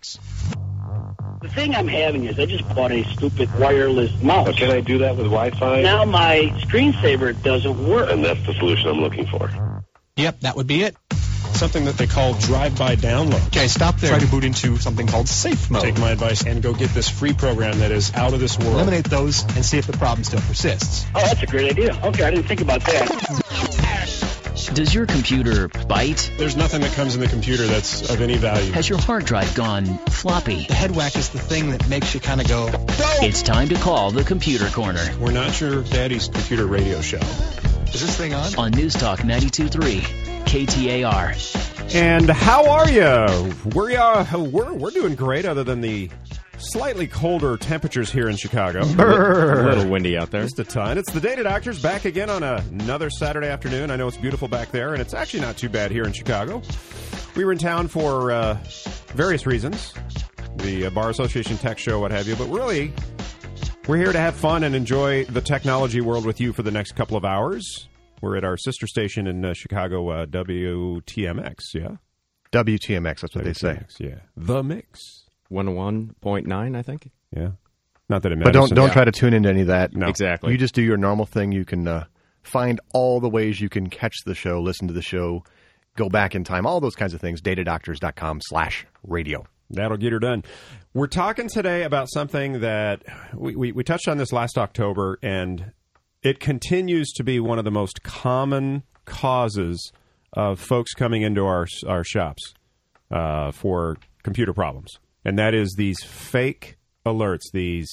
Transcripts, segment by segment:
products. The thing I'm having is I just bought a stupid wireless mouse. But can I do that with Wi-Fi? Now my screensaver doesn't work. And that's the solution I'm looking for. Yep, that would be it. Something that they call drive-by download. Okay, stop there. Try to boot into something called safe mode. Take my advice and go get this free program that is out of this world. Eliminate those and see if the problem still persists. Oh, that's a great idea. Okay, I didn't think about that. Does your computer bite? There's nothing that comes in the computer that's of any value. Has your hard drive gone floppy? The head whack is the thing that makes you kind of go, no! It's time to call the Computer Corner. We're not your daddy's computer radio show. Is this thing on? On News Talk 92.3, KTAR. And how are you? We're doing great, other than the slightly colder temperatures here in Chicago. A little windy out there. Just a ton. It's the Data Doctors back again on another Saturday afternoon. I know it's beautiful back there, and it's actually not too bad here in Chicago. We were in town for various reasons, the Bar Association Tech Show, what have you, but really, we're here to have fun and enjoy the technology world with you for the next couple of hours. We're at our sister station in Chicago, WTMX, yeah? WTMX, that's what they say. Yeah. The Mix. 101.9, I think. Yeah. Not that it matters. But don't try to tune into any of that. No. Exactly. You just do your normal thing. You can find all the ways you can catch the show, listen to the show, go back in time, all those kinds of things. datadoctors.com/radio. That'll get her done. We're talking today about something that we touched on this last October, and it continues to be one of the most common causes of folks coming into our shops for computer problems. And that is these fake alerts, these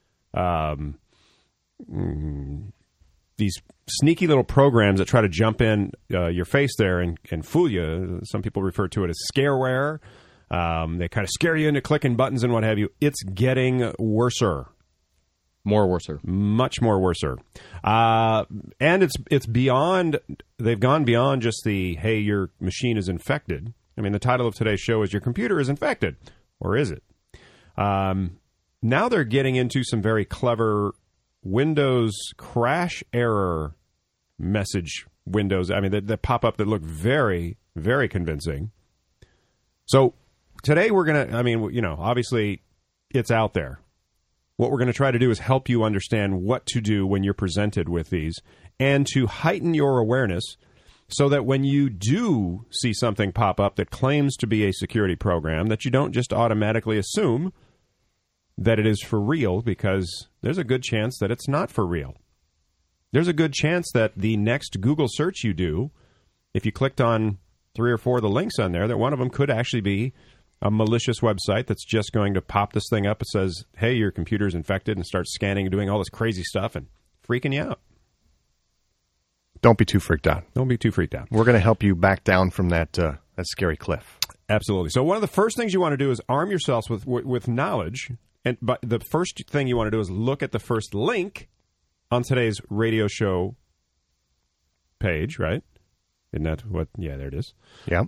sneaky little programs that try to jump in your face there and fool you. Some people refer to it as scareware. They kind of scare you into clicking buttons and what have you. It's getting worser. More worser. Much more worser. And it's beyond, they've gone beyond just the, hey, your machine is infected. I mean, the title of today's show is Your Computer is Infected. Or is it? Now they're getting into some very clever Windows crash error message windows. I mean, that pop up that look very, very convincing. So today we're going to, obviously it's out there. What we're going to try to do is help you understand what to do when you're presented with these and to heighten your awareness so that when you do see something pop up that claims to be a security program, that you don't just automatically assume that it is for real, because there's a good chance that it's not for real. There's a good chance that the next Google search you do, if you clicked on 3 or 4 of the links on there, that one of them could actually be a malicious website that's just going to pop this thing up that says, hey, your computer's infected, and start scanning and doing all this crazy stuff and freaking you out. Don't be too freaked out. Don't be too freaked out. We're going to help you back down from that scary cliff. Absolutely. So one of the first things you want to do is arm yourselves with knowledge. But the first thing you want to do is look at the first link on today's radio show page, right? Isn't that what? Yeah, there it is. Yeah.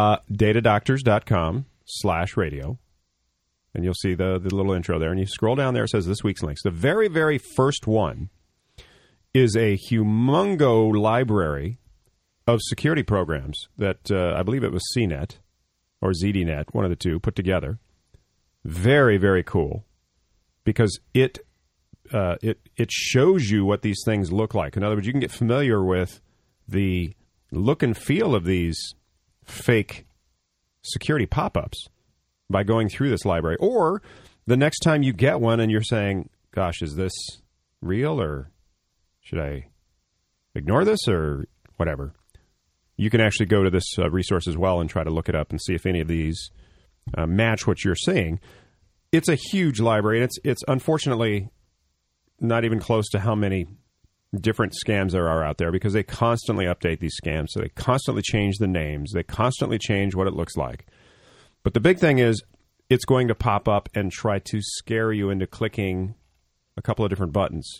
datadoctors.com/radio. And you'll see the little intro there. And you scroll down there, it says this week's links. The very, very first one is a humongo library of security programs that I believe it was CNET or ZDNet, one of the two, put together. Very, very cool, because it shows you what these things look like. In other words, you can get familiar with the look and feel of these fake security pop-ups by going through this library. Or the next time you get one and you're saying, gosh, is this real, or should I ignore this, or whatever, you can actually go to this resource as well and try to look it up and see if any of these match what you're seeing. It's a huge library, and it's unfortunately not even close to how many different scams there are out there, because they constantly update these scams. So they constantly change the names. They constantly change what it looks like. But the big thing is it's going to pop up and try to scare you into clicking a couple of different buttons.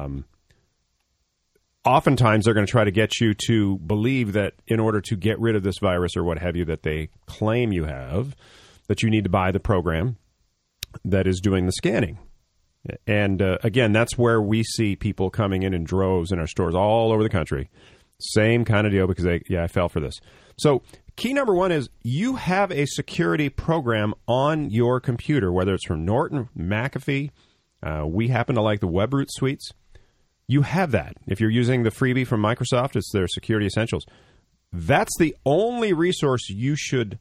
Oftentimes, they're going to try to get you to believe that in order to get rid of this virus or what have you that they claim you have, that you need to buy the program that is doing the scanning. And again, that's where we see people coming in droves in our stores all over the country Same kind of deal because I fell for this. So key number one is you have a security program on your computer, whether it's from Norton, McAfee. We happen to like the WebRoot suites. You have that. If you're using the freebie from Microsoft, it's their Security Essentials. That's the only resource you should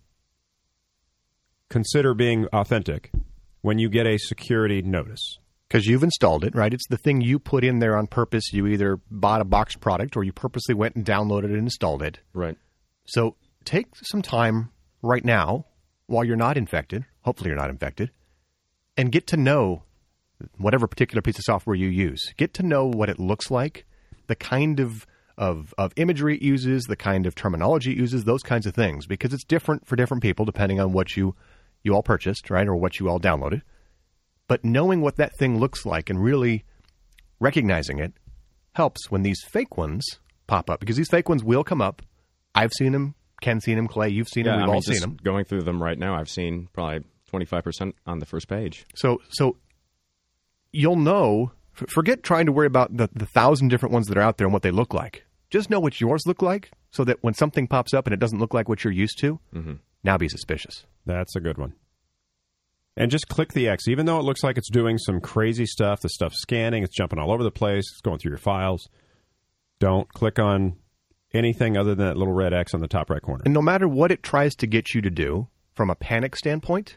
consider being authentic when you get a security notice. Because you've installed it, right? It's the thing you put in there on purpose. You either bought a boxed product or you purposely went and downloaded it and installed it. Right. So take some time right now while you're not infected, hopefully you're not infected, and get to know whatever particular piece of software you use. Get to know what it looks like, the kind of imagery it uses, the kind of terminology it uses, those kinds of things, because it's different for different people depending on what you all purchased, right, or what you all downloaded. But knowing what that thing looks like and really recognizing it helps when these fake ones pop up, because these fake ones will come up. I've seen them. Ken's seen them. Clay, you've seen them. We've all seen them. Going through them right now, I've seen probably 25% on the first page. So you'll know. Forget trying to worry about the 1,000 different ones that are out there and what they look like. Just know what yours look like so that when something pops up and it doesn't look like what you're used to, now be suspicious. That's a good one. And just click the X. Even though it looks like it's doing some crazy stuff, the stuff's scanning, it's jumping all over the place, it's going through your files, don't click on anything other than that little red X on the top right corner. And no matter what it tries to get you to do, from a panic standpoint,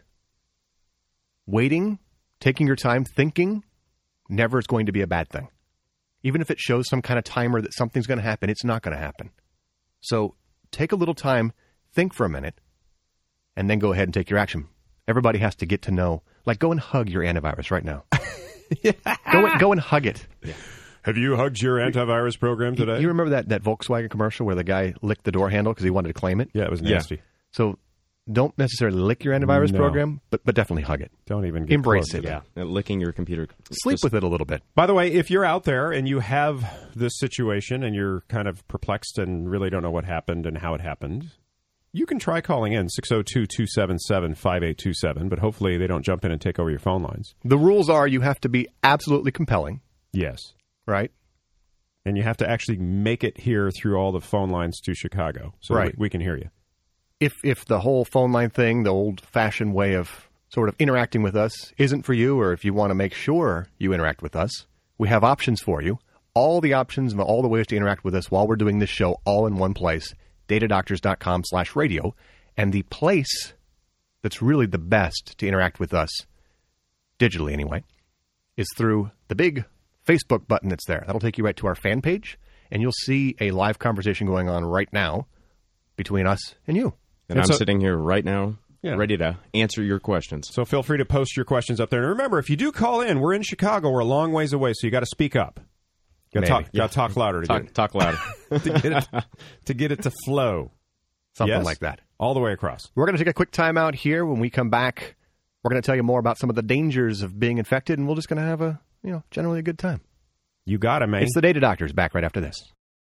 waiting, taking your time, thinking, never is going to be a bad thing. Even if it shows some kind of timer that something's going to happen, it's not going to happen. So take a little time, think for a minute, and then go ahead and take your action. Everybody has to get to know. Like, go and hug your antivirus right now. Go and hug it. Yeah. Have you hugged your antivirus program today? You remember that Volkswagen commercial where the guy licked the door handle because he wanted to claim it? Yeah, it was nasty. Yeah. So don't necessarily lick your antivirus program, but definitely hug it. Don't even get embrace close it. Yeah, licking your computer. Sleep with it a little bit. By the way, if you're out there and you have this situation and you're kind of perplexed and really don't know what happened and how it happened, you can try calling in 602-277-5827, but hopefully they don't jump in and take over your phone lines. The rules are you have to be absolutely compelling. Yes. Right? And you have to actually make it here through all the phone lines to Chicago so right. we can hear you. If the whole phone line thing, the old-fashioned way of sort of interacting with us isn't for you, or if you want to make sure you interact with us, we have options for you. All the options and all the ways to interact with us while we're doing this show all in one place. datadoctors.com/radio, and the place that's really the best to interact with us, digitally anyway, is through the big Facebook button that's there. That'll take you right to our fan page, and you'll see a live conversation going on right now between us and you. And I'm sitting here right now, ready to answer your questions. So feel free to post your questions up there. And remember, if you do call in, we're in Chicago. We're a long ways away, so you got to speak up. Got to talk louder. Talk louder. to get it to flow. Something like that. All the way across. We're going to take a quick time out here. When we come back, we're going to tell you more about some of the dangers of being infected, and we're just going to have generally a good time. You got it, man. It's the Data Doctors, back right after this.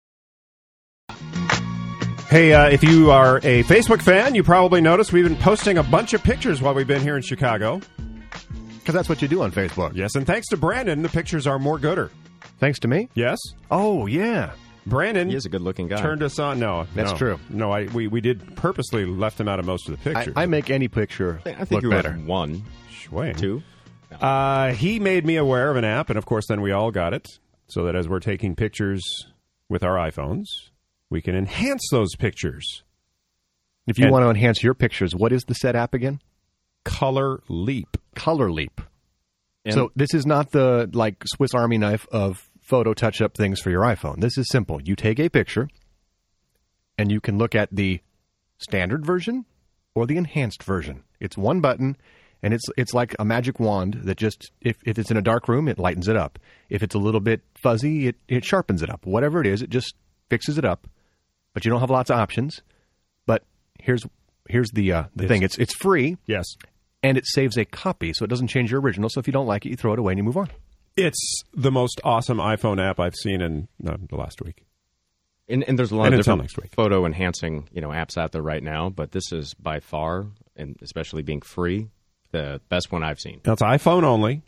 Hey, if you are a Facebook fan, you probably noticed we've been posting a bunch of pictures while we've been here in Chicago. Because that's what you do on Facebook. Yes, and thanks to Brandon, the pictures are more gooder. Thanks to me? Yes. Oh, yeah. Brandon, he is a good-looking guy. Turned us on. No, that's true. No, we did purposely left him out of most of the pictures. I make any picture I think look you better. One, two. He made me aware of an app, and of course, then we all got it, so that as we're taking pictures with our iPhones, we can enhance those pictures. If you want to enhance your pictures, what is the said app again? Color Leap. Color Leap. So this is not the Swiss Army knife of photo touch-up things for your iPhone. This is simple. You take a picture, and you can look at the standard version or the enhanced version. It's one button, and it's like a magic wand that just, if it's in a dark room, it lightens it up. If it's a little bit fuzzy, it sharpens it up. Whatever it is, it just fixes it up. But you don't have lots of options. But here's the thing. It's free. Yes. And it saves a copy, so it doesn't change your original. So if you don't like it, you throw it away and you move on. It's the most awesome iPhone app I've seen in the last week. And there's a lot of different photo enhancing apps out there right now, but this is by far, and especially being free, the best one I've seen. Now, it's iPhone only.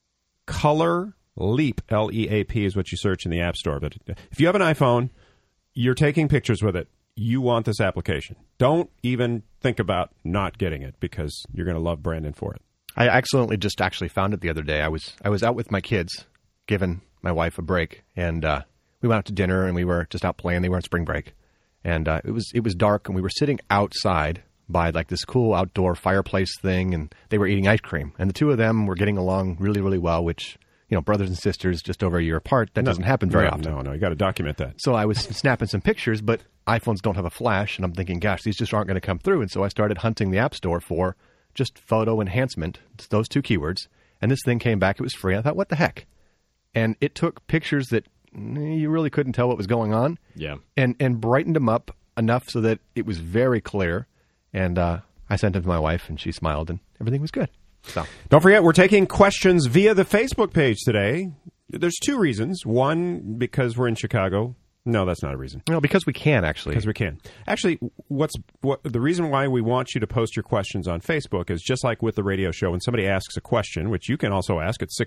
Color Leap, L-E-A-P, is what you search in the App Store. But if you have an iPhone, you're taking pictures with it. You want this application. Don't even think about not getting it because you're going to love Brandon for it. I accidentally just actually found it the other day. I was out with my kids, giving my wife a break, and we went out to dinner, and we were just out playing. They were on spring break, and it was dark, and we were sitting outside by like this cool outdoor fireplace thing, and they were eating ice cream. And the two of them were getting along really, really well, which, brothers and sisters just over a year apart, that doesn't happen very often. No, you got to document that. So I was snapping some pictures, but iPhones don't have a flash, and I'm thinking, gosh, these just aren't going to come through. And so I started hunting the App Store for just photo enhancement, those two keywords, and this thing came back. It was free. I thought, what the heck? And it took pictures that you really couldn't tell what was going on. Yeah. And brightened them up enough so that it was very clear. And I sent them to my wife, and she smiled, and everything was good. So don't forget, we're taking questions via the Facebook page today. There's two reasons. One, because we're in Chicago. No, that's not a reason. No, because we can, actually. Because we can. Actually, the reason why we want you to post your questions on Facebook is just like with the radio show. When somebody asks a question, which you can also ask at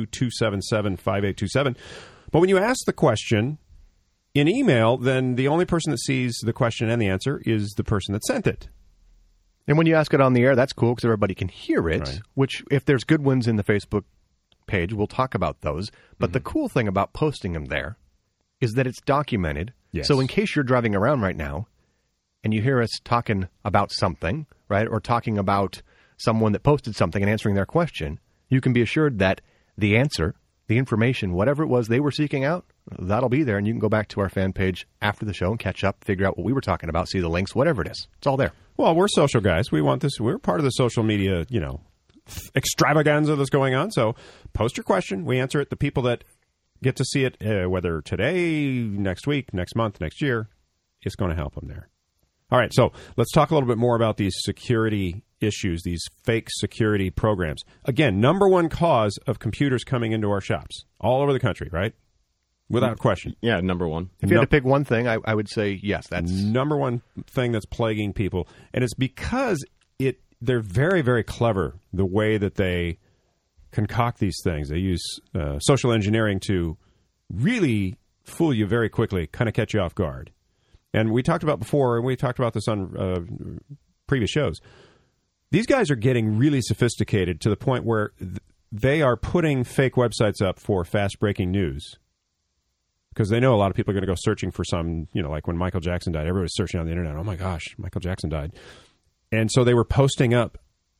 602-277-5827. But when you ask the question in email, then the only person that sees the question and the answer is the person that sent it. And when you ask it on the air, that's cool because everybody can hear it, right. Which, if there's good ones in the Facebook page, we'll talk about those. But the cool thing about posting them there is that it's documented. Yes. So in case you're driving around right now and you hear us talking about something, right, or talking about someone that posted something and answering their question, you can be assured that the answer, the information, whatever it was they were seeking out, that'll be there. And you can go back to our fan page after the show and catch up, figure out what we were talking about, see the links, whatever it is. It's all there. Well, we're social guys. We want this. We're part of the social media, extravaganza that's going on. So post your question. We answer it. The people that get to see it, whether today, next week, next month, next year, it's going to help them there. All right, so let's talk a little bit more about these security issues, these fake security programs. Again, number one cause of computers coming into our shops all over the country, right? Without question. Yeah, number one. If you had to pick one thing, I would say, yes, that's number one thing that's plaguing people. And it's because they're very, very clever, the way that they concoct these things. They use social engineering to really fool you very quickly, kind of catch you off guard. And we talked about before, and we talked about this on previous shows. These guys are getting really sophisticated to the point where they are putting fake websites up for fast-breaking news because they know a lot of people are going to go searching for some, like when Michael Jackson died. Everybody's searching on the internet. Oh, my gosh, Michael Jackson died. And so they were posting up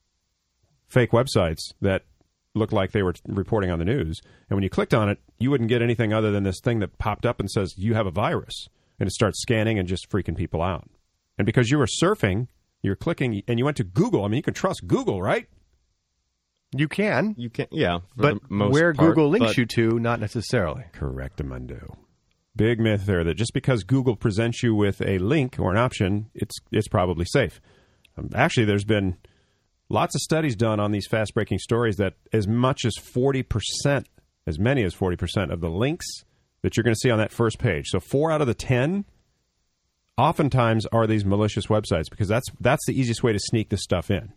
fake websites that looked like they were reporting on the news. And when you clicked on it, you wouldn't get anything other than this thing that popped up and says, you have a virus. And it starts scanning and just freaking people out. And because you were surfing, you're clicking, and you went to Google. I mean, you can trust Google, right? You can. You can, yeah. But where Google links you to, not necessarily. Correctamundo. Big myth there that just because Google presents you with a link or an option, it's probably safe. Actually, there's been lots of studies done on these fast-breaking stories that as much as 40%, as many as 40% of the links that you're going to see on that first page. So 4 out of the 10 oftentimes are these malicious websites because that's the easiest way to sneak this stuff in.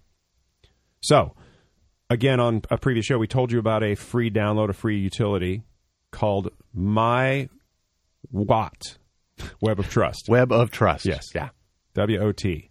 So, again, on a previous show, we told you about a free download, a free utility called MyWatt, Web of Trust. Web of Trust. Yes. Yeah. W-O-T.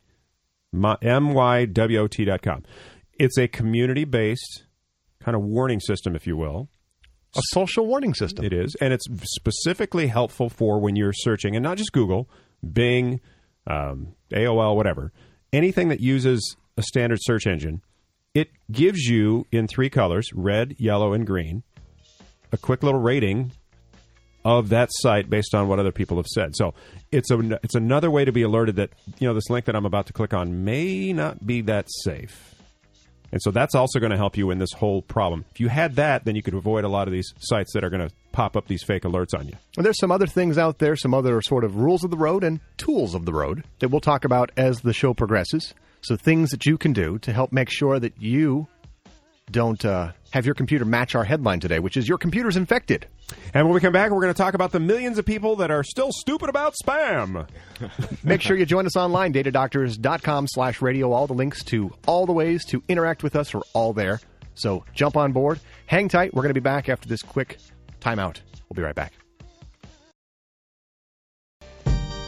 MyWatt.com. It's a community-based kind of warning system, if you will. A social warning system. It is, and it's specifically helpful for when you're searching, and not just Google, Bing, AOL, whatever. Anything that uses a standard search engine, it gives you, in 3 colors, red, yellow, and green, a quick little rating of that site based on what other people have said. So it's another way to be alerted that, this link that I'm about to click on may not be that safe. And so that's also going to help you in this whole problem. If you had that, then you could avoid a lot of these sites that are going to pop up these fake alerts on you. Well, there's some other things out there, some other sort of rules of the road and tools of the road that we'll talk about as the show progresses. So things that you can do to help make sure that you don't have your computer match our headline today, which is your computer's infected. And when we come back, we're going to talk about the millions of people that are still stupid about spam. Make sure you join us online, datadoctors.com/radio. All the links to all the ways to interact with us are all there. So jump on board. Hang tight. We're going to be back after this quick timeout. We'll be right back.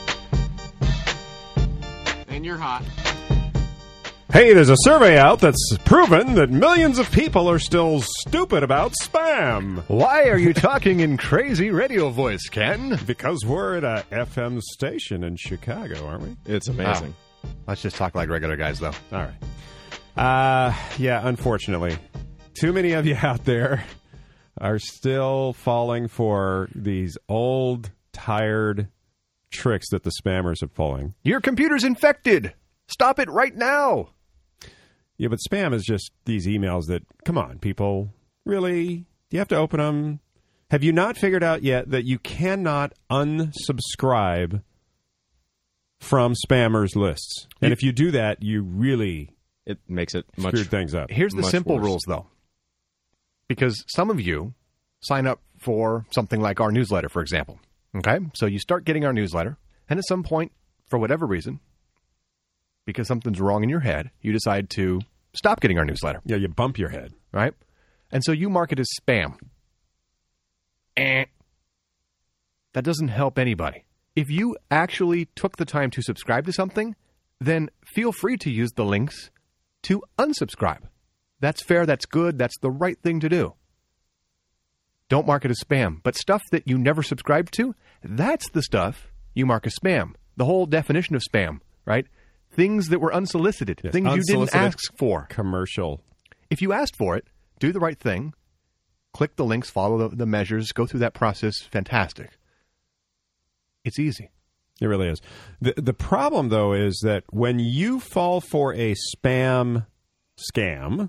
And you're hot. Hey, there's a survey out that's proven that millions of people are still stupid about spam. Why are you talking in crazy radio voice, Ken? Because we're at a FM station in Chicago, aren't we? It's amazing. Let's just talk like regular guys, though. All right. Yeah, unfortunately, too many of you out there are still falling for these old, tired tricks that the spammers are pulling. Your computer's infected. Stop it right now. Yeah, but spam is just these emails that, come on, people, really? Do you have to open them? Have you not figured out yet that you cannot unsubscribe from spammers' lists? And if you do that, you really it makes it much screwed things up. Here's the simple rules, though. Because some of you sign up for something like our newsletter, for example. Okay? So you start getting our newsletter, and at some point, for whatever reason, because something's wrong in your head, you decide to stop getting our newsletter. Yeah, you bump your head. Right? And so you mark it as spam. That doesn't help anybody. If you actually took the time to subscribe to something, then feel free to use the links to unsubscribe. That's fair, that's good, that's the right thing to do. Don't mark it as spam. But stuff that you never subscribed to, that's the stuff you mark as spam. The whole definition of spam, right? Things that were unsolicited, yes, things you didn't ask for. Commercial. If you asked for it, do the right thing, click the links, follow the measures, go through that process, fantastic. It's easy. It really is. The problem, though, is that when you fall for a spam scam,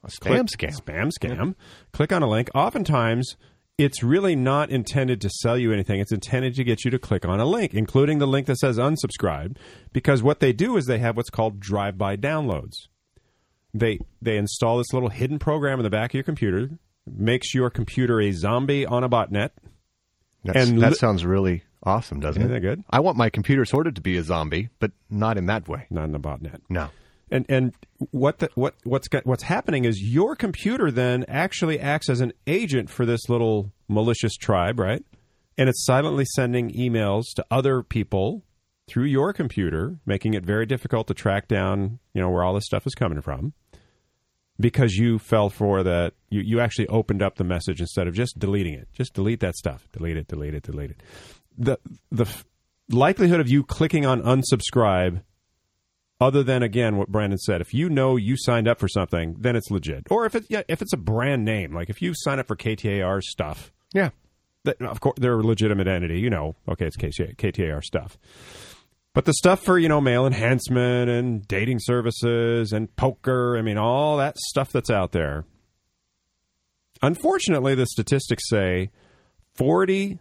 click on a link, oftentimes it's really not intended to sell you anything. It's intended to get you to click on a link, including the link that says unsubscribe, because what they do is they have what's called drive-by downloads. They install this little hidden program in the back of your computer, makes your computer a zombie on a botnet. That sounds really awesome, doesn't it? Isn't that good? I want my computer sorted to be a zombie, but not in that way. Not in a botnet. No. And what's happening is your computer then actually acts as an agent for this little malicious tribe, right? And it's silently sending emails to other people through your computer, making it very difficult to track down, where all this stuff is coming from, because you fell for that. You actually opened up the message instead of just deleting it. Just delete that stuff. Delete it. The likelihood of you clicking on unsubscribe, other than, again, what Brandon said, if you know you signed up for something, then it's legit. Or if it's a brand name, like if you sign up for KTAR stuff, yeah, of course they're a legitimate entity. Okay, it's KTAR stuff. But the stuff for, mail enhancement and dating services and poker, all that stuff that's out there. Unfortunately, the statistics say 46%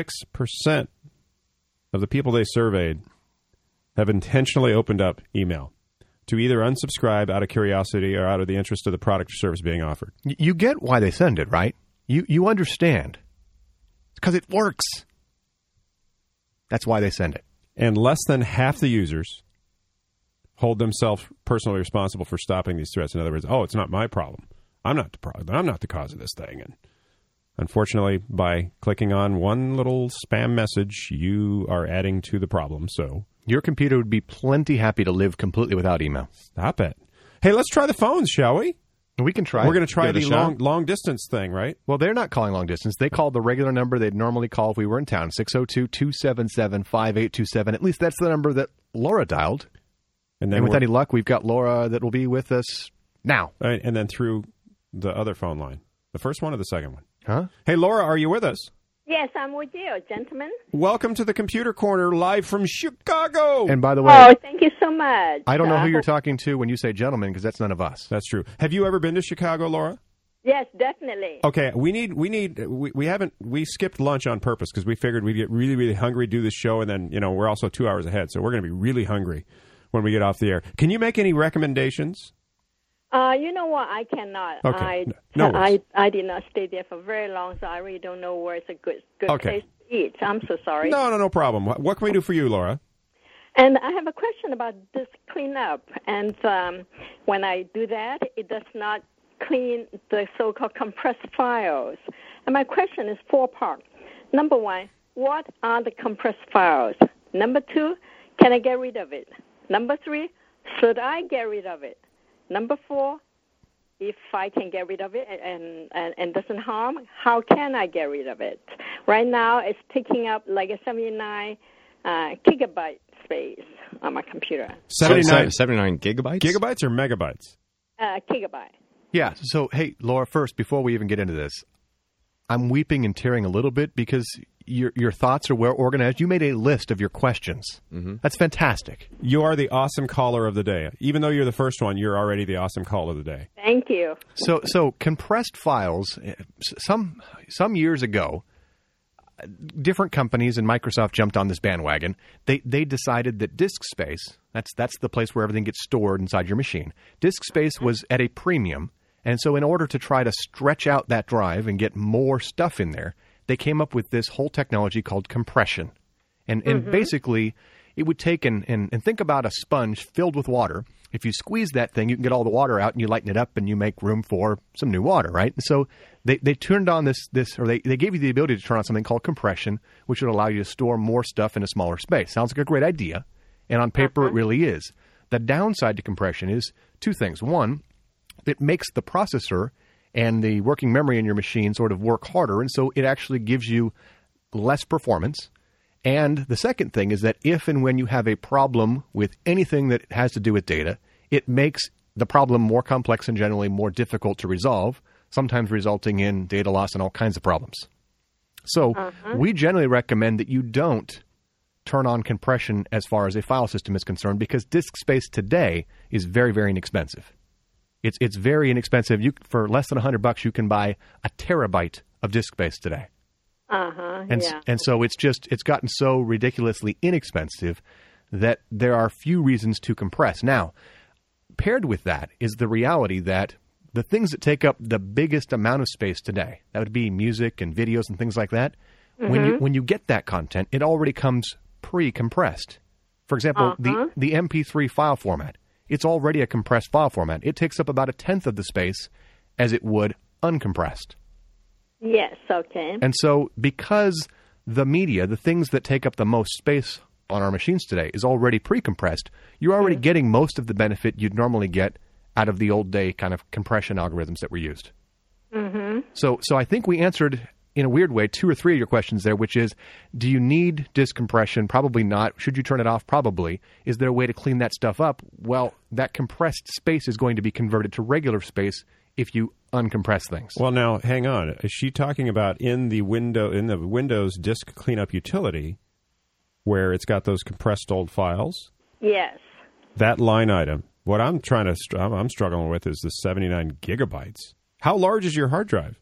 of the people they surveyed have intentionally opened up email to either unsubscribe out of curiosity or out of the interest of the product or service being offered. You get why they send it, right? You understand. It's because it works. That's why they send it. And less than half the users hold themselves personally responsible for stopping these threats. In other words, it's not my problem. I'm not the problem. I'm not the cause of this thing. And unfortunately, by clicking on one little spam message, you are adding to the problem. So your computer would be plenty happy to live completely without email. Stop it. Hey, let's try the phones, shall we? We can try. We're going to try the long distance thing, right? Well, they're not calling long distance. They called the regular number they'd normally call if we were in town, 602-277-5827. At least that's the number that Laura dialed. And with any luck, we've got Laura that will be with us now. Right, and then through the other phone line. The first one or the second one? Huh? Hey, Laura, are you with us? Yes, I'm with you, gentlemen. Welcome to the Computer Corner, live from Chicago. And by the way... Oh, thank you so much. I don't know who you're talking to when you say gentlemen, because that's none of us. That's true. Have you ever been to Chicago, Laura? Yes, definitely. Okay, we skipped lunch on purpose because we figured we'd get really, really hungry, do this show, and then, we're also 2 hours ahead, so we're going to be really hungry when we get off the air. Can you make any recommendations? You know what? I cannot. Okay. I did not stay there for very long, so I really don't know where it's a good place to eat. I'm so sorry. No problem. What can we do for you, Laura? And I have a question about this cleanup. And when I do that, it does not clean the so-called compressed files. And my question is 4-part. Number one, what are the compressed files? Number two, can I get rid of it? Number 3, should I get rid of it? Number 4, if I can get rid of it and doesn't harm, how can I get rid of it? Right now, it's taking up like a 79 gigabyte space on my computer. 79 gigabytes? Gigabytes or megabytes? Gigabyte. Yeah. So, hey, Laura, first, before we even get into this, I'm weeping and tearing a little bit because your thoughts are well organized. You made a list of your questions. Mm-hmm. That's fantastic. You are the awesome caller of the day. Even though you're the first one, you're already the awesome caller of the day. Thank you. So compressed files, some years ago, different companies and Microsoft jumped on this bandwagon. They decided that disk space, that's the place where everything gets stored inside your machine. Disk space was at a premium. And so in order to try to stretch out that drive and get more stuff in there, they came up with this whole technology called compression. And basically, it would take and think about a sponge filled with water. If you squeeze that thing, you can get all the water out and you lighten it up and you make room for some new water, right? And so they turned on this or they gave you the ability to turn on something called compression, which would allow you to store more stuff in a smaller space. Sounds like a great idea. And on paper, it really is. The downside to compression is two things. One, it makes the processor and the working memory in your machine sort of work harder, and so it actually gives you less performance. And the second thing is that if and when you have a problem with anything that has to do with data, it makes the problem more complex and generally more difficult to resolve, sometimes resulting in data loss and all kinds of problems. So we generally recommend that you don't turn on compression as far as a file system is concerned because disk space today is very, very inexpensive. It's very inexpensive. For less than $100, you can buy a terabyte of disk space today. And so it's gotten so ridiculously inexpensive that there are few reasons to compress. Now, paired with that is the reality that the things that take up the biggest amount of space today, that would be music and videos and things like that, when you get that content, it already comes pre-compressed. For example, the MP3 file format. It's already a compressed file format. It takes up about 1/10 of the space as it would uncompressed. Yes, okay. And so because the media, the things that take up the most space on our machines today, is already pre-compressed, you're already getting most of the benefit you'd normally get out of the old day kind of compression algorithms that were used. So I think we answered, in a weird way, 2 or 3 of your questions there, which is, do you need disk compression? Probably not. Should you turn it off? Probably. Is there a way to clean that stuff up? Well, that compressed space is going to be converted to regular space if you uncompress things. Well, now, hang on. Is she talking about in the Windows disk cleanup utility where it's got those compressed old files? Yes. That line item. What I'm struggling with is the 79 gigabytes. How large is your hard drive?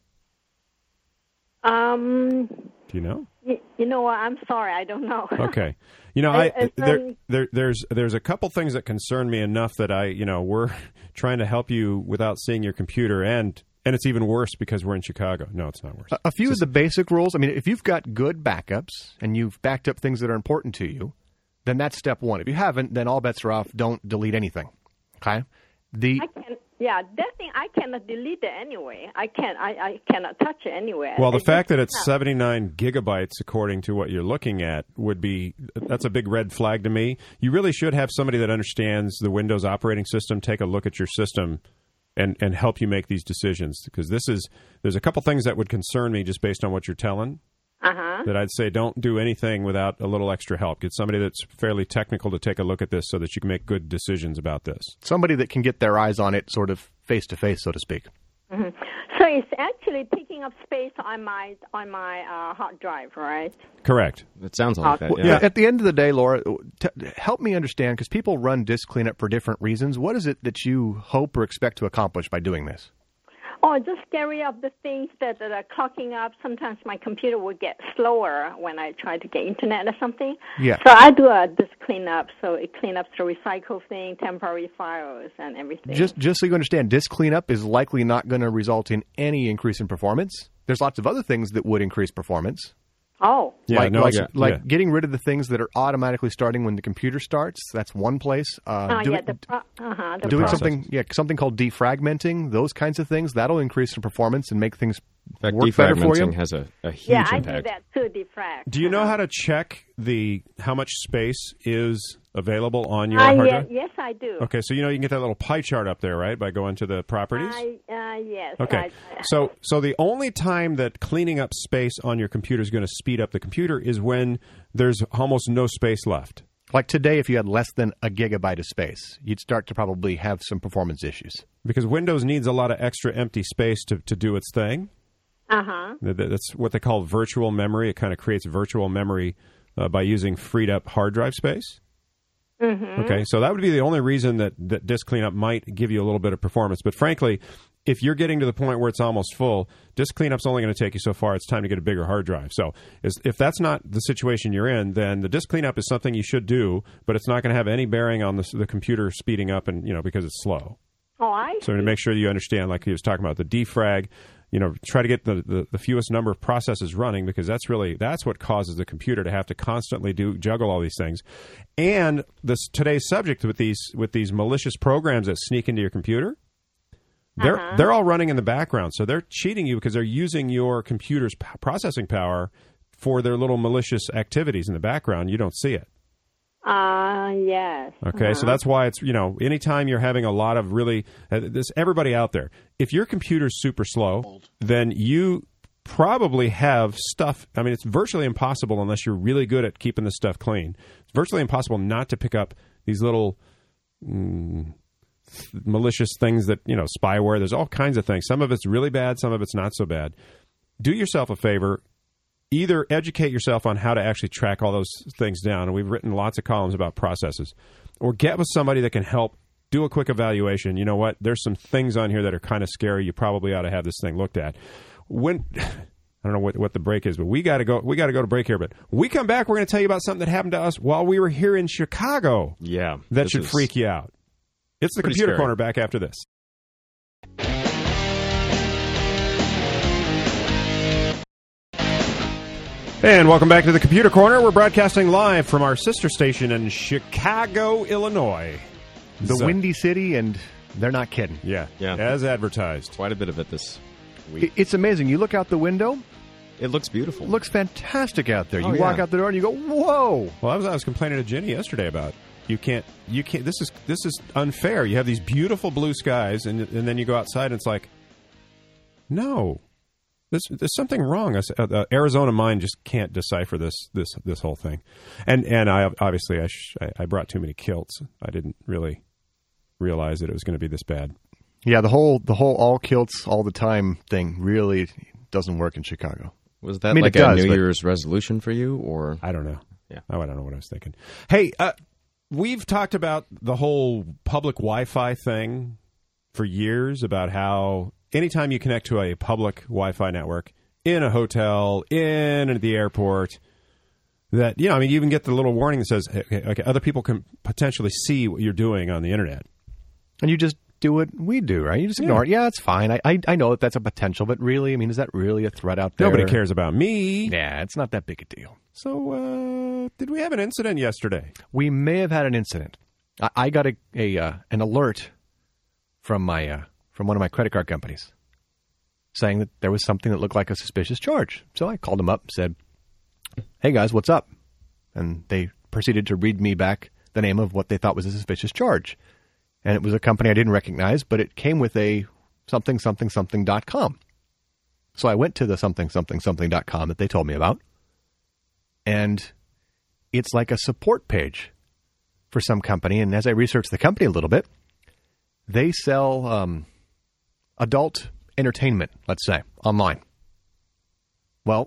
Do you know? You know what? I'm sorry, I don't know. Okay. You know, there's a couple things that concern me enough that we're trying to help you without seeing your computer, and it's even worse because we're in Chicago. No, it's not worse. A few of the basic rules. I mean, if you've got good backups and you've backed up things that are important to you, then that's step one. If you haven't, then all bets are off. Don't delete anything. Okay? That thing I cannot delete it anyway. I cannot touch it anyway. Well, the fact that it's 79 gigabytes, according to what you're looking at, that's a big red flag to me. You really should have somebody that understands the Windows operating system take a look at your system and help you make these decisions, because there's a couple things that would concern me just based on what you're telling. That I'd say don't do anything without a little extra help. Get somebody that's fairly technical to take a look at this so that you can make good decisions about this. Somebody that can get their eyes on it sort of face-to-face, so to speak. So it's actually taking up space on my hard drive, right? Correct. It sounds like that, yeah. At the end of the day, Laura, help me understand, because people run disk cleanup for different reasons. What is it that you hope or expect to accomplish by doing this? Oh, just get rid of the things that are clocking up. Sometimes my computer will get slower when I try to get internet or something. Yeah. So I do a disk cleanup, so it cleans up the recycle thing, temporary files, and everything. Just so you understand, disk cleanup is likely not going to result in any increase in performance. There's lots of other things that would increase performance. Oh. Like getting rid of the things that are automatically starting when the computer starts. That's one place. Doing something called defragmenting, those kinds of things, that'll increase the performance and make things fact, work better for you. defragmenting has a huge I impact. do that too, defrag. Do you know how to check how much space is available on your hard drive? Yes, I do. Okay, so you can get that little pie chart up there, right, by going to the properties? Yes. Okay, so the only time that cleaning up space on your computer is going to speed up the computer is when there's almost no space left. Like today, if you had less than a gigabyte of space, you'd start to probably have some performance issues. Because Windows needs a lot of extra empty space to do its thing. Uh-huh. That's what they call virtual memory. It kind of creates virtual memory by using freed up hard drive space. Mm-hmm. Okay, so that would be the only reason that disk cleanup might give you a little bit of performance. But frankly, if you're getting to the point where it's almost full, disk cleanup's only going to take you so far. It's time to get a bigger hard drive. So if that's not the situation you're in, then the disk cleanup is something you should do, but it's not going to have any bearing on the computer speeding up and because it's slow. Oh, I see. So to make sure that you understand, like he was talking about, the defrag, try to get the fewest number of processes running, because that's what causes the computer to have to constantly juggle all these things. And today's subject with these malicious programs that sneak into your computer, they're all running in the background. So they're cheating you because they're using your computer's processing power for their little malicious activities in the background. You don't see it. Yes. Okay, so that's why it's, anytime you're having a lot of really, everybody out there, if your computer's super slow, then you probably have stuff. I mean, it's virtually impossible, unless you're really good at keeping this stuff clean. It's virtually impossible not to pick up these little malicious things that, spyware. There's all kinds of things. Some of it's really bad, some of it's not so bad. Do yourself a favor. Either educate yourself on how to actually track all those things down, and we've written lots of columns about processes, or get with somebody that can help do a quick evaluation. You know what? There's some things on here that are kind of scary. You probably ought to have this thing looked at. I don't know what the break is, but we got to go to break here. But when we come back, we're going to tell you about something that happened to us while we were here in Chicago. Yeah. That should freak you out. It's the Computer Corner, back after this. And welcome back to the Computer Corner. We're broadcasting live from our sister station in Chicago, Illinois. The Windy City, and they're not kidding. Yeah, as advertised. Quite a bit of it this week. It's amazing. You look out the window. It looks beautiful. It looks fantastic out there. You walk out the door and you go, whoa. Well, I was complaining to Jenny yesterday about you can't. This is unfair. You have these beautiful blue skies, and then you go outside and it's like, no. There's something wrong. Arizona mind just can't decipher this whole thing, and I obviously I brought too many kilts. I didn't really realize that it was going to be this bad. Yeah, the whole all kilts all the time thing really doesn't work in Chicago. Was that like a New Year's resolution for you, or I don't know. Yeah, I don't know what I was thinking. Hey, we've talked about the whole public Wi-Fi thing for years, about how anytime you connect to a public Wi-Fi network in a hotel, in the airport, that, you even get the little warning that says, okay, other people can potentially see what you're doing on the internet. And you just do what we do, right? You just ignore it. Yeah, it's fine. I know that's a potential, but really, is that really a threat out there? Nobody cares about me. Yeah, it's not that big a deal. So, did we have an incident yesterday? We may have had an incident. I got an alert from one of my credit card companies saying that there was something that looked like a suspicious charge. So I called them up and said, hey guys, what's up? And they proceeded to read me back the name of what they thought was a suspicious charge. And it was a company I didn't recognize, but it came with a something.com. So I went to the something.com that they told me about. And it's like a support page for some company. And as I researched the company a little bit, they sell adult entertainment, let's say, online. Well,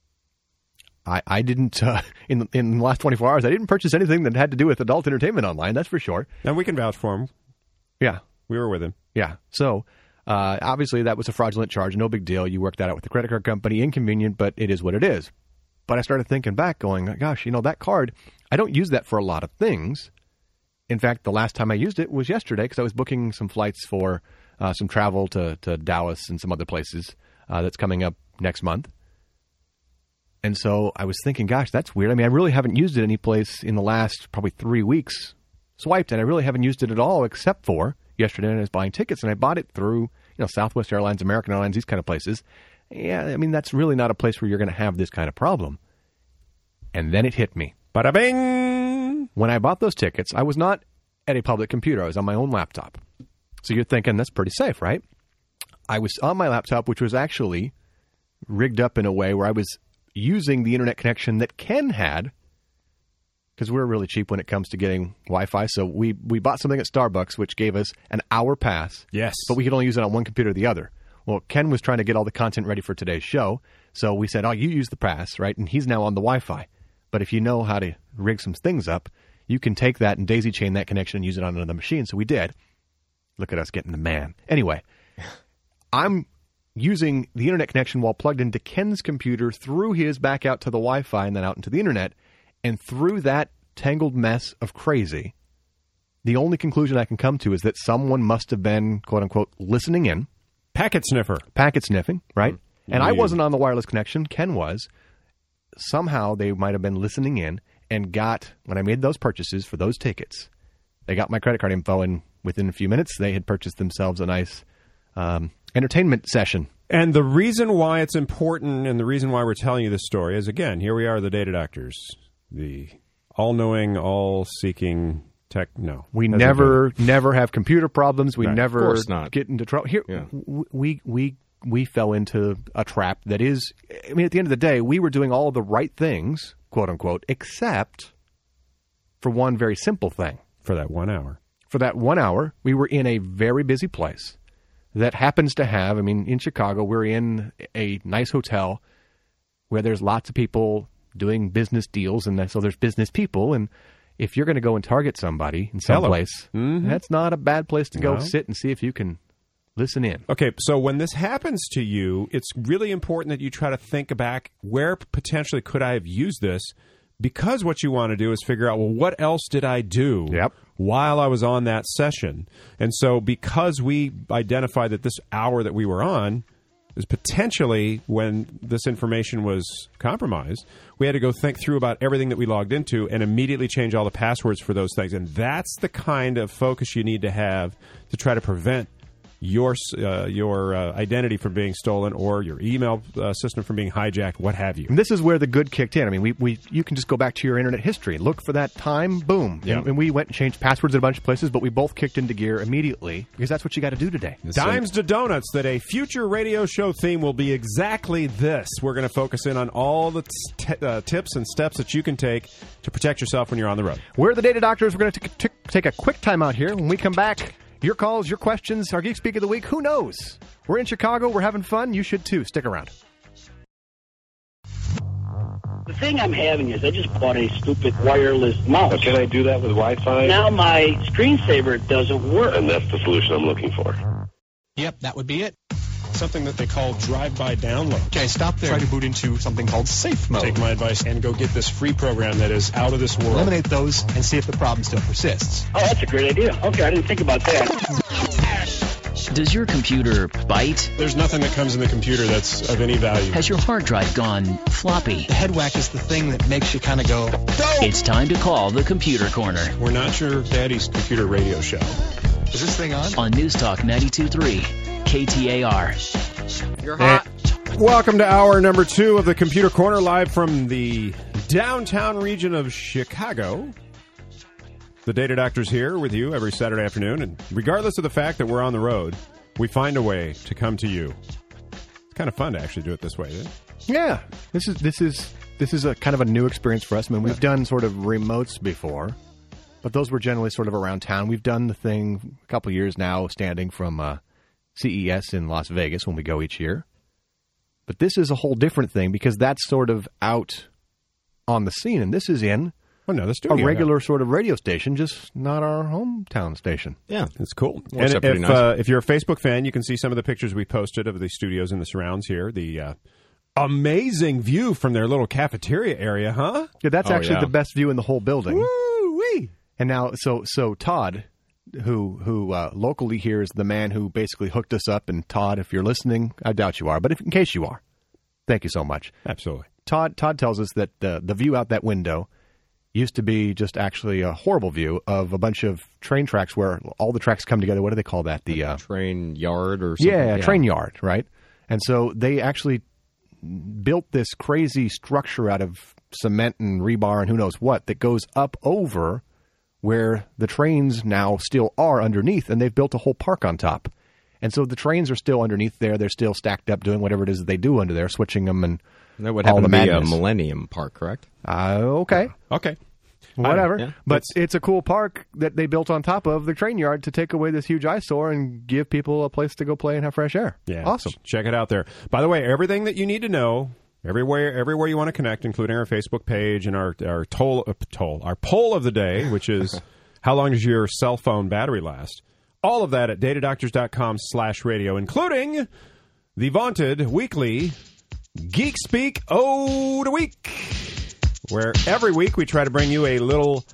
I didn't, in the last 24 hours, I didn't purchase anything that had to do with adult entertainment online, that's for sure. And we can vouch for him. Yeah. We were with him. Yeah. So, obviously, that was a fraudulent charge. No big deal. You work that out with the credit card company. Inconvenient, but it is what it is. But I started thinking back, going, gosh, that card, I don't use that for a lot of things. In fact, the last time I used it was yesterday because I was booking some flights for some travel to Dallas and some other places that's coming up next month. And so I was thinking, gosh, that's weird. I really haven't used it any place in the last probably 3 weeks swiped, and I really haven't used it at all except for yesterday when I was buying tickets, and I bought it through Southwest Airlines, American Airlines, these kind of places. yeah, I mean, that's really not a place where you're going to have this kind of problem. And then it hit me. Bada bing! When I bought those tickets, I was not at a public computer. I was on my own laptop. So you're thinking, that's pretty safe, right? I was on my laptop, which was actually rigged up in a way where I was using the internet connection that Ken had, because we're really cheap when it comes to getting Wi-Fi. So we bought something at Starbucks, which gave us an hour pass. Yes. But we could only use it on one computer or the other. Well, Ken was trying to get all the content ready for today's show. So we said, you use the pass, right? And he's now on the Wi-Fi. But if you know how to rig some things up, you can take that and daisy chain that connection and use it on another machine. So we did. Look at us getting the man. Anyway, I'm using the internet connection while plugged into Ken's computer through his back out to the Wi-Fi and then out into the internet. And through that tangled mess of crazy, the only conclusion I can come to is that someone must have been, quote-unquote, listening in. Packet sniffer. Packet sniffing, right? And I wasn't on the wireless connection. Ken was. Somehow they might have been listening in and got, when I made those purchases for those tickets, they got my credit card info, and within a few minutes they had purchased themselves a nice entertainment session. And the reason why it's important and the reason why we're telling you this story is, again, here we are, the Data Doctors, the all-knowing, all-seeking tech. No. We never have computer problems. We never of course not. Get into trouble. Here, yeah. We fell into a trap that is, I mean, at the end of the day, we were doing all the right things, quote-unquote, except for one very simple thing. For that 1 hour. For that 1 hour, we were in a very busy place that happens to have, I mean, in Chicago, we're in a nice hotel where there's lots of people doing business deals, and so there's business people, and if you're going to go and target somebody in some place, that's not a bad place to go sit and see if you can listen in. Okay, so when this happens to you, it's really important that you try to think back, where potentially could I have used this? Because what you want to do is figure out, well, what else did I do while I was on that session? And so because we identified that this hour that we were on is potentially when this information was compromised, we had to go think through about everything that we logged into and immediately change all the passwords for those things. And that's the kind of focus you need to have to try to prevent your identity from being stolen or your email system from being hijacked, what have you. And this is where the good kicked in. I mean, you can just go back to your internet history, look for that time, boom. Yep. And we went and changed passwords at a bunch of places, but we both kicked into gear immediately because that's what you got to do today. Dimes to donuts that a future radio show theme will be exactly this. We're going to focus in on all the tips and steps that you can take to protect yourself when you're on the road. We're the Data Doctors. We're going to take a quick time out here. When we come back, your calls, your questions, our Geek Speak of the Week, who knows? We're in Chicago. We're having fun. You should, too. Stick around. The thing I'm having is I just bought a stupid wireless mouse. Can I do that with Wi-Fi? Now my screensaver doesn't work. And that's the solution I'm looking for. Yep, that would be it. Something that they call drive-by download. Okay, stop there. Try to boot into something called safe mode. Take my advice and go get this free program that is out of this world. Eliminate those and see if the problem still persists. Oh, that's a great idea. Okay, I didn't think about that. Does your computer bite? There's nothing that comes in the computer that's of any value. Has your hard drive gone floppy? The head whack is the thing that makes you kind of go, no! It's time to call the Computer Corner. We're not your daddy's computer radio show. Is this thing on? On News Talk 92.3, KTAR. You're hot. Welcome to hour number 2 of the Computer Corner, live from the downtown region of Chicago. The Data Doctors here with you every Saturday afternoon, and regardless of the fact that we're on the road, we find a way to come to you. It's kind of fun to actually do it this way, isn't it? Yeah, this is a kind of a new experience for us. I mean, we've done sort of remotes before, but those were generally sort of around town. We've done the thing a couple of years now, standing from CES in Las Vegas when we go each year. But this is a whole different thing because that's sort of out on the scene, and this is in the studio, a regular sort of radio station, just not our hometown station. Yeah, it's cool. Well, and if you're a Facebook fan, you can see some of the pictures we posted of the studios in the surrounds here. The amazing view from their little cafeteria area, huh? Yeah, that's actually the best view in the whole building. Woo-wee! And now, so Todd, who locally here is the man who basically hooked us up. And Todd, if you're listening, I doubt you are, but in case you are, thank you so much. Absolutely. Todd tells us that the view out that window used to be just actually a horrible view of a bunch of train tracks where all the tracks come together. What do they call that? The train yard or something? Yeah, train yard, right? And so they actually built this crazy structure out of cement and rebar and who knows what that goes up over where the trains now still are underneath, and they've built a whole park on top. And so the trains are still underneath there. They're still stacked up doing whatever it is that they do under there, switching them and that would all happen the to be a madness. Millennium Park, correct? Okay. Okay. Whatever. Yeah. But it's a cool park that they built on top of the train yard to take away this huge eyesore and give people a place to go play and have fresh air. Yeah. Awesome. Check it out there. By the way, everything that you need to know, everywhere you want to connect, including our Facebook page and our poll of the day, which is how long does your cell phone battery last? All of that at datadoctors.com/radio, including the vaunted weekly Geek Speak Ode a Week, where every week we try to bring you a little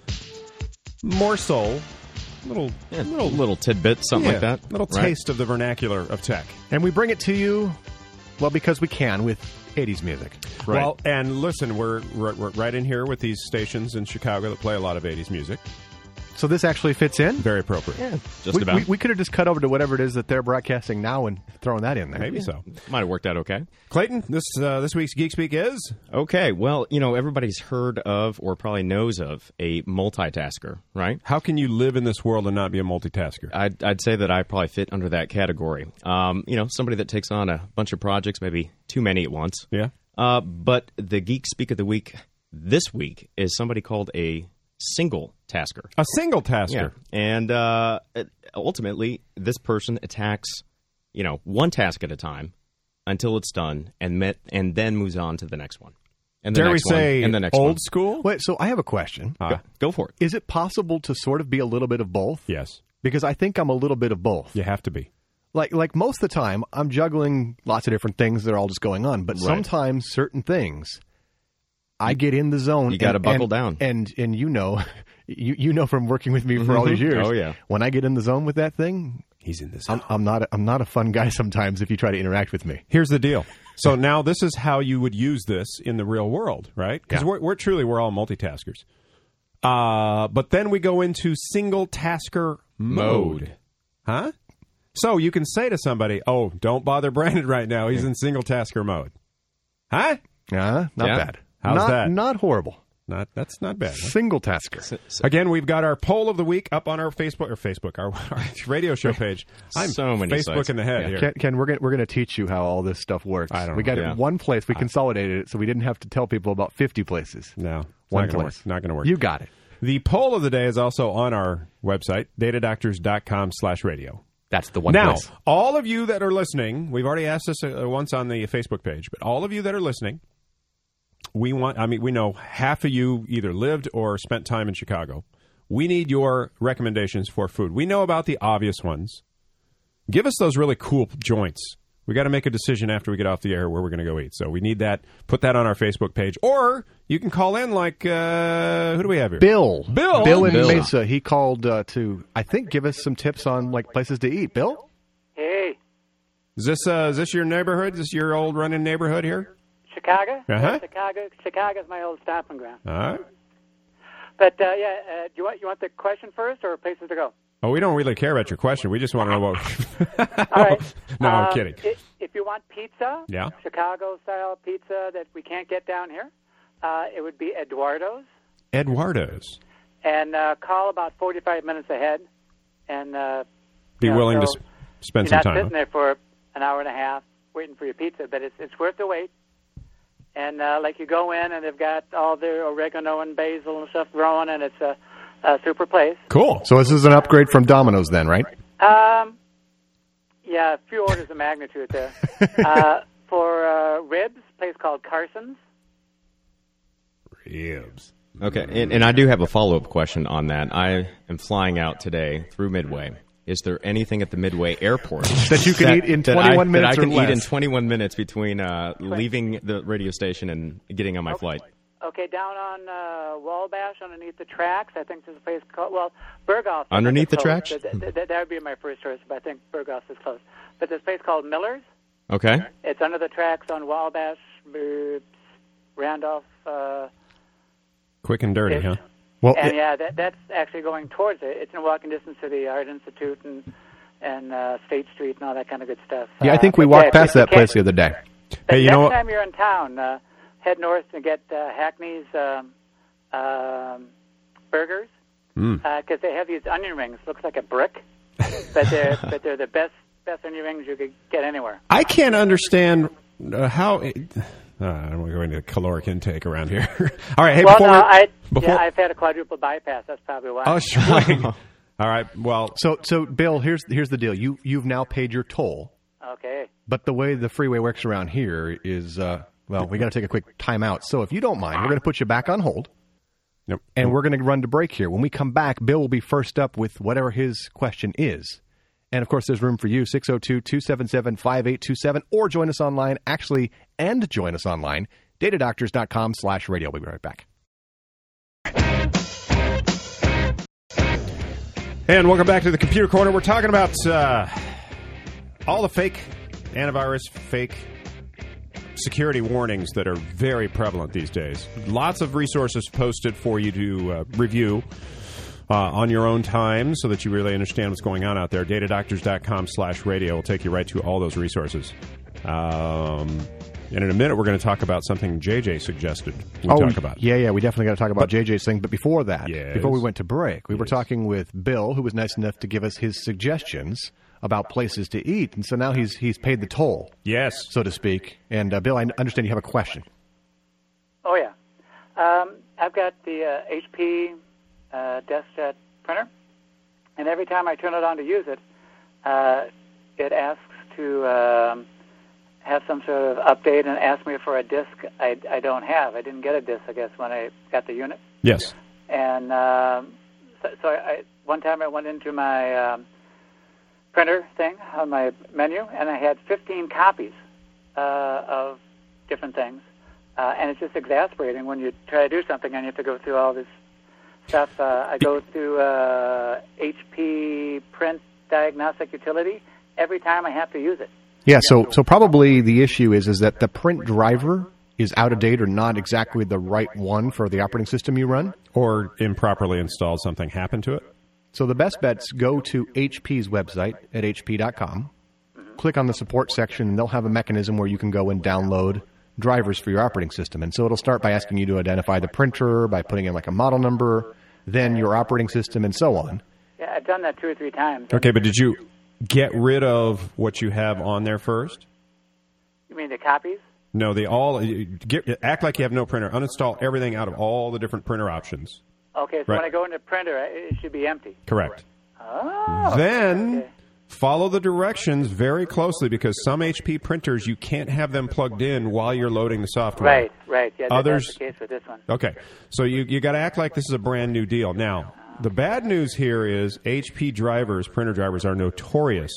morsel, little tidbit, something like that. Little taste of the vernacular of tech. And we bring it to you, well, because we can, with 80s music. Right. Well, and listen, we're right in here with these stations in Chicago that play a lot of 80s music. So this actually fits in? Very appropriate. Yeah, just about. We could have just cut over to whatever it is that they're broadcasting now and thrown that in there. Maybe so. Might have worked out okay. Clayton, this week's Geek Speak is? Okay, well, everybody's heard of or probably knows of a multitasker, right? How can you live in this world and not be a multitasker? I'd say that I probably fit under that category. Somebody that takes on a bunch of projects, maybe too many at once. Yeah. But the Geek Speak of the Week this week is somebody called a single tasker. A single tasker. Yeah. And ultimately, this person attacks, one task at a time until it's done, and then moves on to the next one. And the Dare next we say one, and the next old one. school? Wait, so I have a question. Go for it. Is it possible to sort of be a little bit of both? Yes. Because I think I'm a little bit of both. You have to be. Like most of the time, I'm juggling lots of different things that are all just going on. But sometimes certain things, I get in the zone. You got to buckle down. And you know from working with me for all these years. Oh yeah. When I get in the zone with that thing, he's in the zone. I'm not a fun guy sometimes if you try to interact with me. Here's the deal. So now this is how you would use this in the real world, right? Because we're all multitaskers. But then we go into single tasker mode. Huh? So you can say to somebody, "Oh, don't bother Brandon right now. He's in single tasker mode." Huh? Not bad. How's that? Not horrible. That's not bad. Huh? Single tasker. Again, we've got our poll of the week up on our our radio show page. I'm so many Facebook sites. in the head here. Ken, we're going to teach you how all this stuff works. I don't know. We got it in one place. We consolidated it so we didn't have to tell people about 50 places. No, one place. Not going to work. You got it. The poll of the day is also on our website, datadoctors.com/radio. That's the one now, place. all of you that are listening, we've already asked this once on the Facebook page, but all of you that are listening, we know half of you either lived or spent time in Chicago. We need your recommendations for food. We know about the obvious ones. Give us those really cool joints. We got to make a decision after we get off the air where we're going to go eat. So we need that. Put that on our Facebook page. Or you can call in like, who do we have here? Bill in Bill. Mesa. He called to, I think, give us some tips on like places to eat. Bill? Hey. Is this your neighborhood? Is this your old running neighborhood here? Chicago? Uh-huh. Chicago's my old stomping ground. All right. But, do you want the question first or places to go? Oh, we don't really care about your question. We just want to know what... All right. No, I'm kidding. If you want pizza, Chicago-style pizza that we can't get down here, it would be Eduardo's. Eduardo's. And call about 45 minutes ahead. And be willing to spend some time. You're not sitting there for an hour and a half waiting for your pizza, but it's worth the wait. And you go in, and they've got all their oregano and basil and stuff growing, and it's a super place. Cool. So this is an upgrade from Domino's then, right? Yeah, a few orders of magnitude there. For ribs, a place called Carson's. Ribs. Okay, and I do have a follow-up question on that. I am flying out today through Midway. Is there anything at the Midway airport that you can eat in 21 minutes that I can or less? eat in 21 minutes between leaving the radio station and getting on my flight? Okay, down on Wabash, underneath the tracks. I think there's a place called, Berghoff. Underneath the tracks? That would be my first choice, but I think Berghoff is close. But there's a place called Miller's. Okay. It's under the tracks on Wabash, Randolph. Quick and dirty, huh? Well, and that's actually going towards it. It's in walking distance to the Art Institute and State Street and all that kind of good stuff. Yeah, I think we walked past that place the other day. Hey, you know what? Next time you're in town, head north and get Hackney's burgers, because they have these onion rings. Looks like a brick, but they're the best onion rings you could get anywhere. I can't understand how. I don't want to go into caloric intake around here. All right, hey, I've had a quadruple bypass. That's probably why. Oh, sure. All right. Well, so Bill, here's the deal. You've now paid your toll. Okay. But the way the freeway works around here is, we got to take a quick time out. So if you don't mind, we're going to put you back on hold. Yep. And we're going to run to break here. When we come back, Bill will be first up with whatever his question is. And, of course, there's room for you, 602-277-5827, or join us online, join us online, datadoctors.com/radio. We'll be right back. And welcome back to the Computer Corner. We're talking about all the fake antivirus, fake security warnings that are very prevalent these days. Lots of resources posted for you to review on your own time so that you really understand what's going on out there. Datadoctors.com/radio will take you right to all those resources. And in a minute, we're going to talk about something JJ suggested we talk about. Yeah, we definitely got to talk about JJ's thing. But before that, before we went to break, we were talking with Bill, who was nice enough to give us his suggestions about places to eat. And so now he's paid the toll, so to speak. And, Bill, I understand you have a question. Oh, yeah. I've got the HP DeskJet printer, and every time I turn it on to use it, it asks to have some sort of update and ask me for a disk I don't have. I didn't get a disk, I guess, when I got the unit. Yes. And so one time I went into my printer thing on my menu, and I had 15 copies of different things. And it's just exasperating when you try to do something and you have to go through all this stuff. I go through HP Print Diagnostic Utility every time I have to use it. Yeah, so probably the issue is that the print driver is out of date or not exactly the right one for the operating system you run. Or improperly installed, something happened to it. So the best bet's go to HP's website at hp.com, click on the support section, and they'll have a mechanism where you can go and download drivers for your operating system. And so it'll start by asking you to identify the printer, by putting in like a model number, then your operating system, and so on. Yeah, I've done that 2 or 3 times. Okay, but did you get rid of what you have on there first? You mean the copies? No, act like you have no printer. Uninstall everything out of all the different printer options. Okay, so when I go into printer, it should be empty. Correct. Oh. Then follow the directions very closely, because some HP printers, you can't have them plugged in while you're loading the software. Right. Yeah, that's the case with this one. Okay, so you got to act like this is a brand new deal. Now, the bad news here is HP drivers, printer drivers, are notorious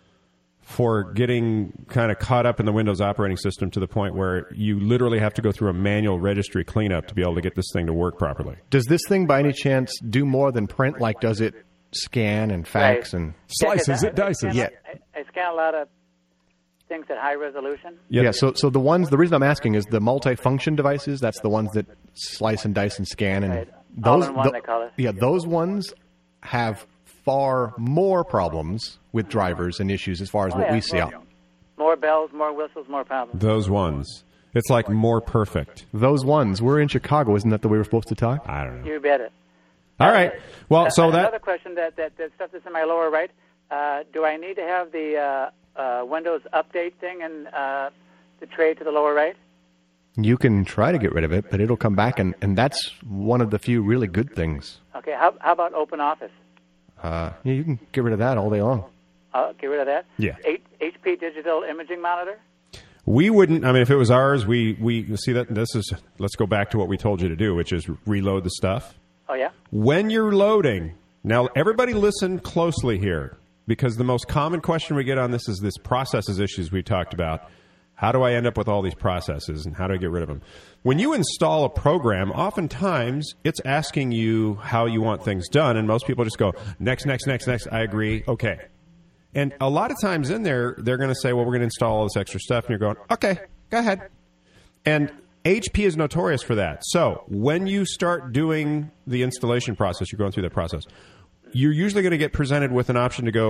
for getting kind of caught up in the Windows operating system to the point where you literally have to go through a manual registry cleanup to be able to get this thing to work properly. Does this thing by any chance do more than print? Like, does it scan and fax and slices it, dices? Yeah. I scan a lot of things at high resolution. Yeah, so the reason I'm asking is the multi-function devices, that's the ones that slice and dice and scan. And all-in-one, they call it. Yeah, those ones have far more problems with drivers and issues as far as what we see out. More bells, more whistles, more problems. Those ones. It's like more perfect. Those ones. We're in Chicago. Isn't that the way we're supposed to talk? I don't know. You bet it. All right. Well, so another question, that stuff that's in my lower right, do I need to have the Windows Update thing and the tray to the lower right? You can try to get rid of it, but it'll come back, and that's one of the few really good things. Okay, how about Open Office? Yeah, you can get rid of that all day long. Get rid of that? Yeah. HP Digital Imaging Monitor? We wouldn't. I mean, if it was ours, we see that this is. Let's go back to what we told you to do, which is reload the stuff. Oh yeah. When you're loading, now everybody listen closely here, because the most common question we get on this is this processes issues we talked about. How do I end up with all these processes, and how do I get rid of them? When you install a program, oftentimes it's asking you how you want things done, and most people just go, next, I agree, okay. And a lot of times in there, they're going to say, well, we're going to install all this extra stuff, and you're going, okay, go ahead. And HP is notorious for that. So when you start doing the installation process, you're going through that process, you're usually going to get presented with an option to go,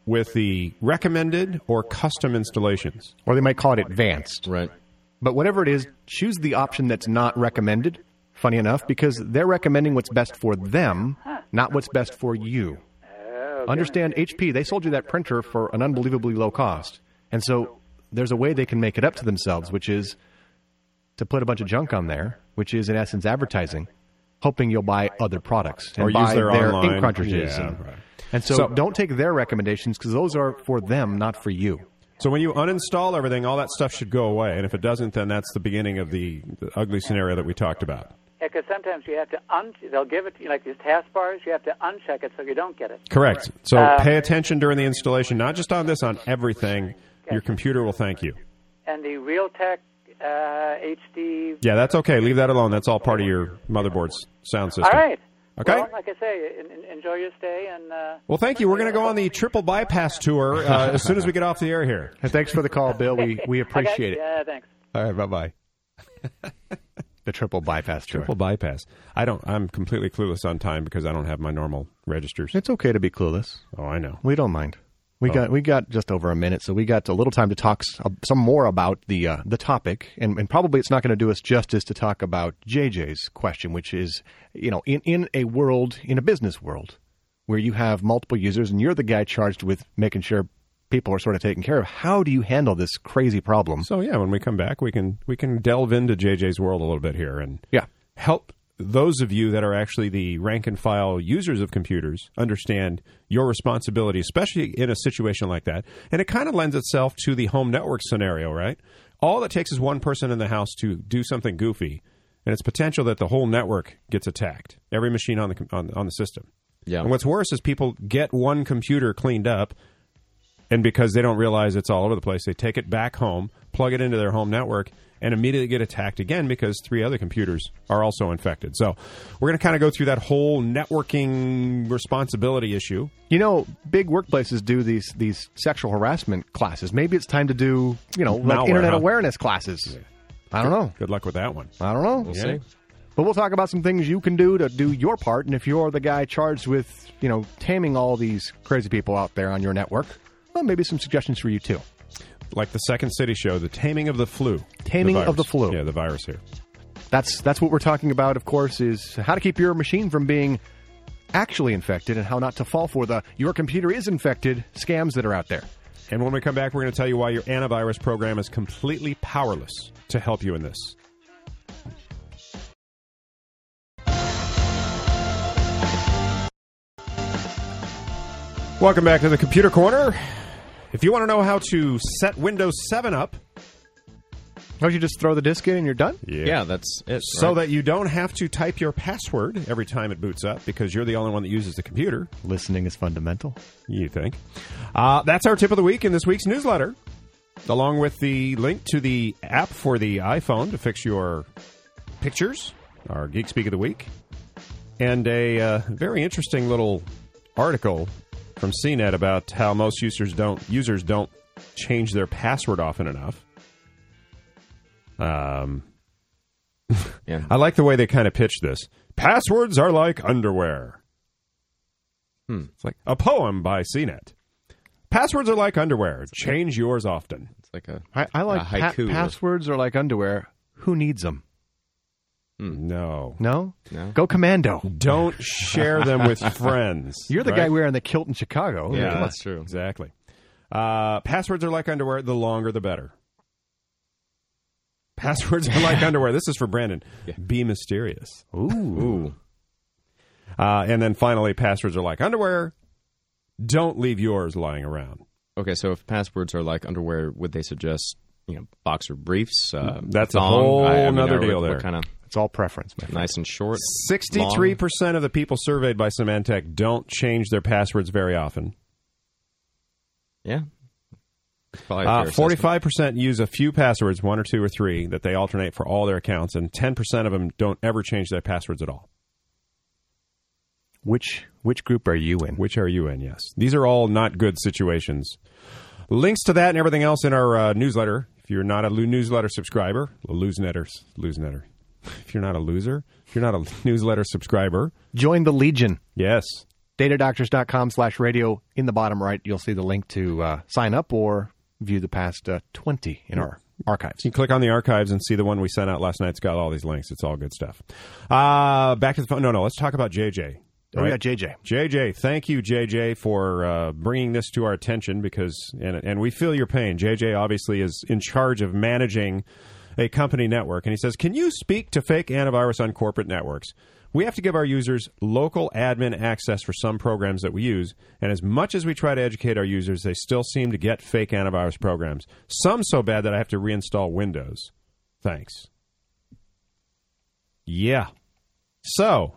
with the recommended or custom installations. Or they might call it advanced. Right. But whatever it is, choose the option that's not recommended, funny enough, because they're recommending what's best for them, not what's best for you. Understand, HP, they sold you that printer for an unbelievably low cost. And so there's a way they can make it up to themselves, which is to put a bunch of junk on there, which is, in essence, advertising, hoping you'll buy other products and Or buy use their online. ink cartridges. Yeah, and right. and so don't take their recommendations because those are for them, not for you. So when you uninstall everything, all that stuff should go away. And if it doesn't, then that's the beginning of the ugly scenario that we talked about. Yeah, because sometimes you have to they'll give it to you, like these taskbars, you have to uncheck it so you don't get it. Correct. So pay attention during the installation, not just on this, on everything. Your computer will thank you. And the Realtek HD... Yeah, that's okay. Leave that alone. That's all part of your motherboard's sound system. All right. Okay. Well, like I say, enjoy your stay. And Well, thank you. We're going to go on the triple bypass tour as soon as we get off the air here. And thanks for the call, Bill. We appreciate it. Yeah, thanks. All right, bye-bye. The triple bypass tour. Triple bypass. I'm completely clueless on time because I don't have my normal registers. It's okay to be clueless. Oh, I know. We don't mind. We got just over a minute, so we got a little time to talk some more about the topic, and probably it's not going to do us justice to talk about JJ's question, which is, in a business world where you have multiple users and you're the guy charged with making sure people are sort of taken care of, how do you handle this crazy problem? So yeah, when we come back, we can delve into JJ's world a little bit here and yeah, help those of you that are actually the rank and file users of computers understand your responsibility, especially in a situation like that. And it kind of lends itself to the home network scenario, right? All it takes is one person in the house to do something goofy, and it's potential that the whole network gets attacked. Every machine on the system. Yeah. And what's worse is people get one computer cleaned up, and because they don't realize it's all over the place, they take it back home, plug it into their home network, and immediately get attacked again because 3 other computers are also infected. So we're going to kind of go through that whole networking responsibility issue. Big workplaces do these sexual harassment classes. Maybe it's time to do, Malware, internet awareness classes. Yeah. I don't know. Good luck with that one. I don't know. We'll see. But we'll talk about some things you can do to do your part. And if you're the guy charged with, taming all these crazy people out there on your network, well, maybe some suggestions for you, too. Like the Second City show, the taming of the flu. Taming of the flu. Yeah, the virus here. That's what we're talking about, of course, is how to keep your machine from being actually infected and how not to fall for the your computer is infected scams that are out there. And when we come back, we're going to tell you why your antivirus program is completely powerless to help you in this. Welcome back to the Computer Corner. If you want to know how to set Windows 7 up... Don't you just throw the disk in and you're done? Yeah, that's it. So that you don't have to type your password every time it boots up because you're the only one that uses the computer. Listening is fundamental. You think. That's our tip of the week in this week's newsletter, along with the link to the app for the iPhone to fix your pictures, our Geek Speak of the Week, and a very interesting little article from CNET about how most users don't change their password often enough. Yeah. I like the way they kind of pitch this. Passwords are like underwear. It's like a poem by CNET. Passwords are like underwear. Change yours often. It's like I like haiku. Passwords are like underwear. Who needs them? No. No? Go commando. Don't share them with friends. You're the guy wearing the kilt in Chicago. Yeah, that's true. Exactly. Passwords are like underwear. The longer, the better. Passwords are like underwear. This is for Brandon. Yeah. Be mysterious. Ooh. And then finally, passwords are like underwear. Don't leave yours lying around. Okay, so if passwords are like underwear, would they suggest, boxer briefs? That's a whole other deal there. What kind of... It's all preference, man. Nice and short. 63% of the people surveyed by Symantec don't change their passwords very often. Yeah. 45% use a few passwords, 1 or 2 or 3, that they alternate for all their accounts, and 10% of them don't ever change their passwords at all. Which group are you in? Which are you in, yes. These are all not good situations. Links to that and everything else in our newsletter. If you're not a newsletter subscriber, losenetter. If you're not a loser, if you're not a newsletter subscriber, join the Legion. Yes. datadoctors.com/radio. In the bottom right, you'll see the link to sign up or view the past 20 in our archives. You can click on the archives and see the one we sent out last night. It's got all these links. It's all good stuff. Back to the phone. No, let's talk about JJ. Oh, yeah, JJ. JJ, thank you, JJ, for bringing this to our attention because, and we feel your pain. JJ obviously is in charge of managing a company network, and he says, can you speak to fake antivirus on corporate networks? We have to give our users local admin access for some programs that we use, and as much as we try to educate our users, they still seem to get fake antivirus programs. Some so bad that I have to reinstall Windows. Thanks. Yeah. So,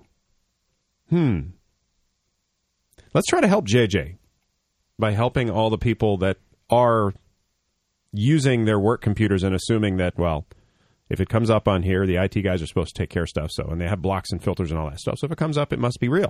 let's try to help JJ by helping all the people that are using their work computers and assuming that, well, if it comes up on here, the IT guys are supposed to take care of stuff. So, and they have blocks and filters and all that stuff. So if it comes up, it must be real.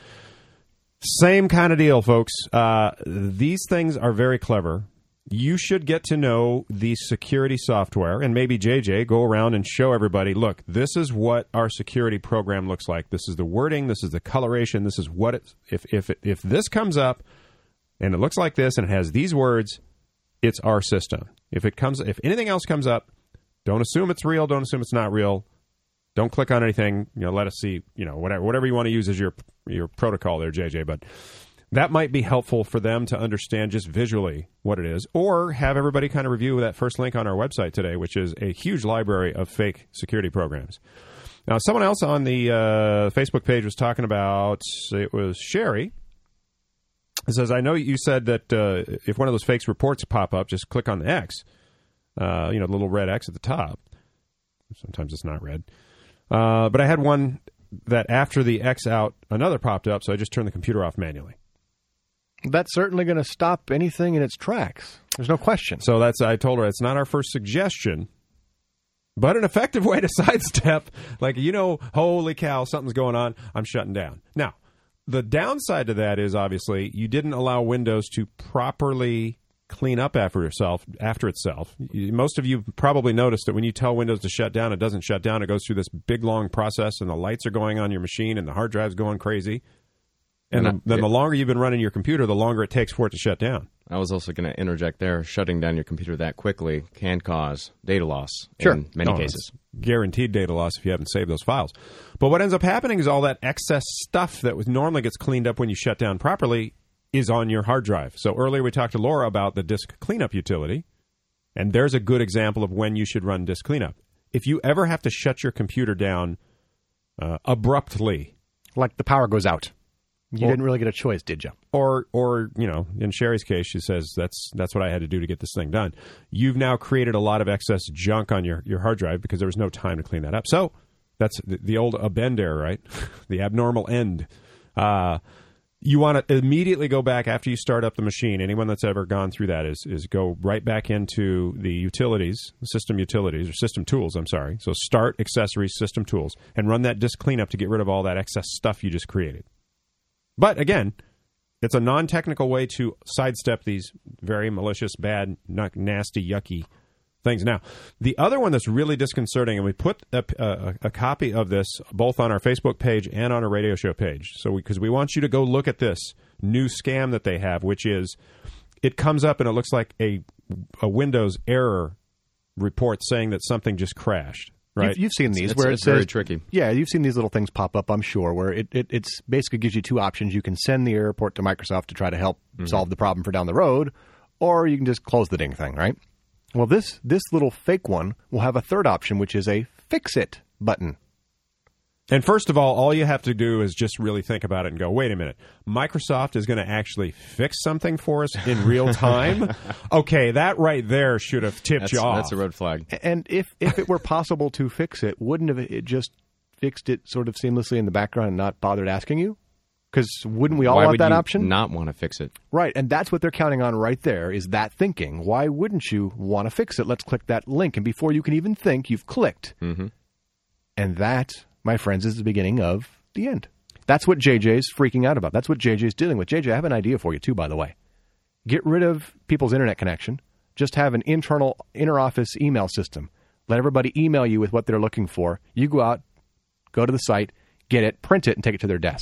Same kind of deal, folks. These things are very clever. You should get to know the security software, and maybe JJ go around and show everybody, look, this is what our security program looks like. This is the wording. This is the coloration. This is what it. If this comes up and it looks like this and it has these words, it's our system. If anything else comes up, don't assume it's real. Don't assume it's not real. Don't click on anything. Let us see. Whatever you want to use as your protocol there, JJ. But that might be helpful for them to understand just visually what it is, or have everybody kind of review that first link on our website today, which is a huge library of fake security programs. Now, someone else on the Facebook page was talking about. It was Sherry. It says, I know you said that if one of those fake reports pop up, just click on the X. The little red X at the top. Sometimes it's not red. But I had one that after the X out, another popped up, so I just turned the computer off manually. That's certainly going to stop anything in its tracks. There's no question. So I told her it's not our first suggestion, but an effective way to sidestep, holy cow, something's going on, I'm shutting down. Now, the downside to that is obviously you didn't allow Windows to properly clean up after itself. Most of you probably noticed that when you tell Windows to shut down, it doesn't shut down. It goes through this big, long process, and the lights are going on your machine, and the hard drive's going crazy. And then the longer you've been running your computer, the longer it takes for it to shut down. I was also going to interject there. Shutting down your computer that quickly can cause data loss in many cases. Guaranteed data loss if you haven't saved those files. But what ends up happening is all that excess stuff that normally gets cleaned up when you shut down properly is on your hard drive. So earlier we talked to Laura about the disk cleanup utility, and there's a good example of when you should run disk cleanup. If you ever have to shut your computer down abruptly, like the power goes out, you didn't really get a choice, did you? Or in Sherry's case, she says that's what I had to do to get this thing done. You've now created a lot of excess junk on your hard drive because there was no time to clean that up. So that's the old abend error, right? The abnormal end. You want to immediately go back after you start up the machine. Anyone that's ever gone through that is go right back into the utilities, system tools, I'm sorry. So start accessories, system tools, and run that disk cleanup to get rid of all that excess stuff you just created. But again, it's a non-technical way to sidestep these very malicious, bad, nasty, yucky things. Now, the other one that's really disconcerting, and we put a copy of this both on our Facebook page and on our radio show page, because we want you to go look at this new scam that they have, which is it comes up and it looks like a Windows error report saying that something just crashed. Right. You've seen these where it's very tricky. Yeah, you've seen these little things pop up, I'm sure, where it's basically gives you two options. You can send the error report to Microsoft to try to help solve the problem for down the road, or you can just close the ding thing, right? Well, this little fake one will have a third option, which is a fix it button. And first of all you have to do is just really think about it and go, wait a minute, Microsoft is going to actually fix something for us in real time? Okay, that right there should have tipped you off. That's a red flag. And if it were possible to fix it, wouldn't have it just fixed it sort of seamlessly in the background and not bothered asking you? Because wouldn't we all want that option? Why would you not want to fix it? Right, and that's what they're counting on right there, is that thinking. Why wouldn't you want to fix it? Let's click that link. And before you can even think, you've clicked. Mm-hmm. And that, my friends, is the beginning of the end. That's what JJ's freaking out about. That's what JJ's dealing with. JJ, I have an idea for you, too, by the way. Get rid of people's internet connection. Just have an internal inter-office email system. Let everybody email you with what they're looking for. You go out, go to the site, get it, print it, and take it to their desk.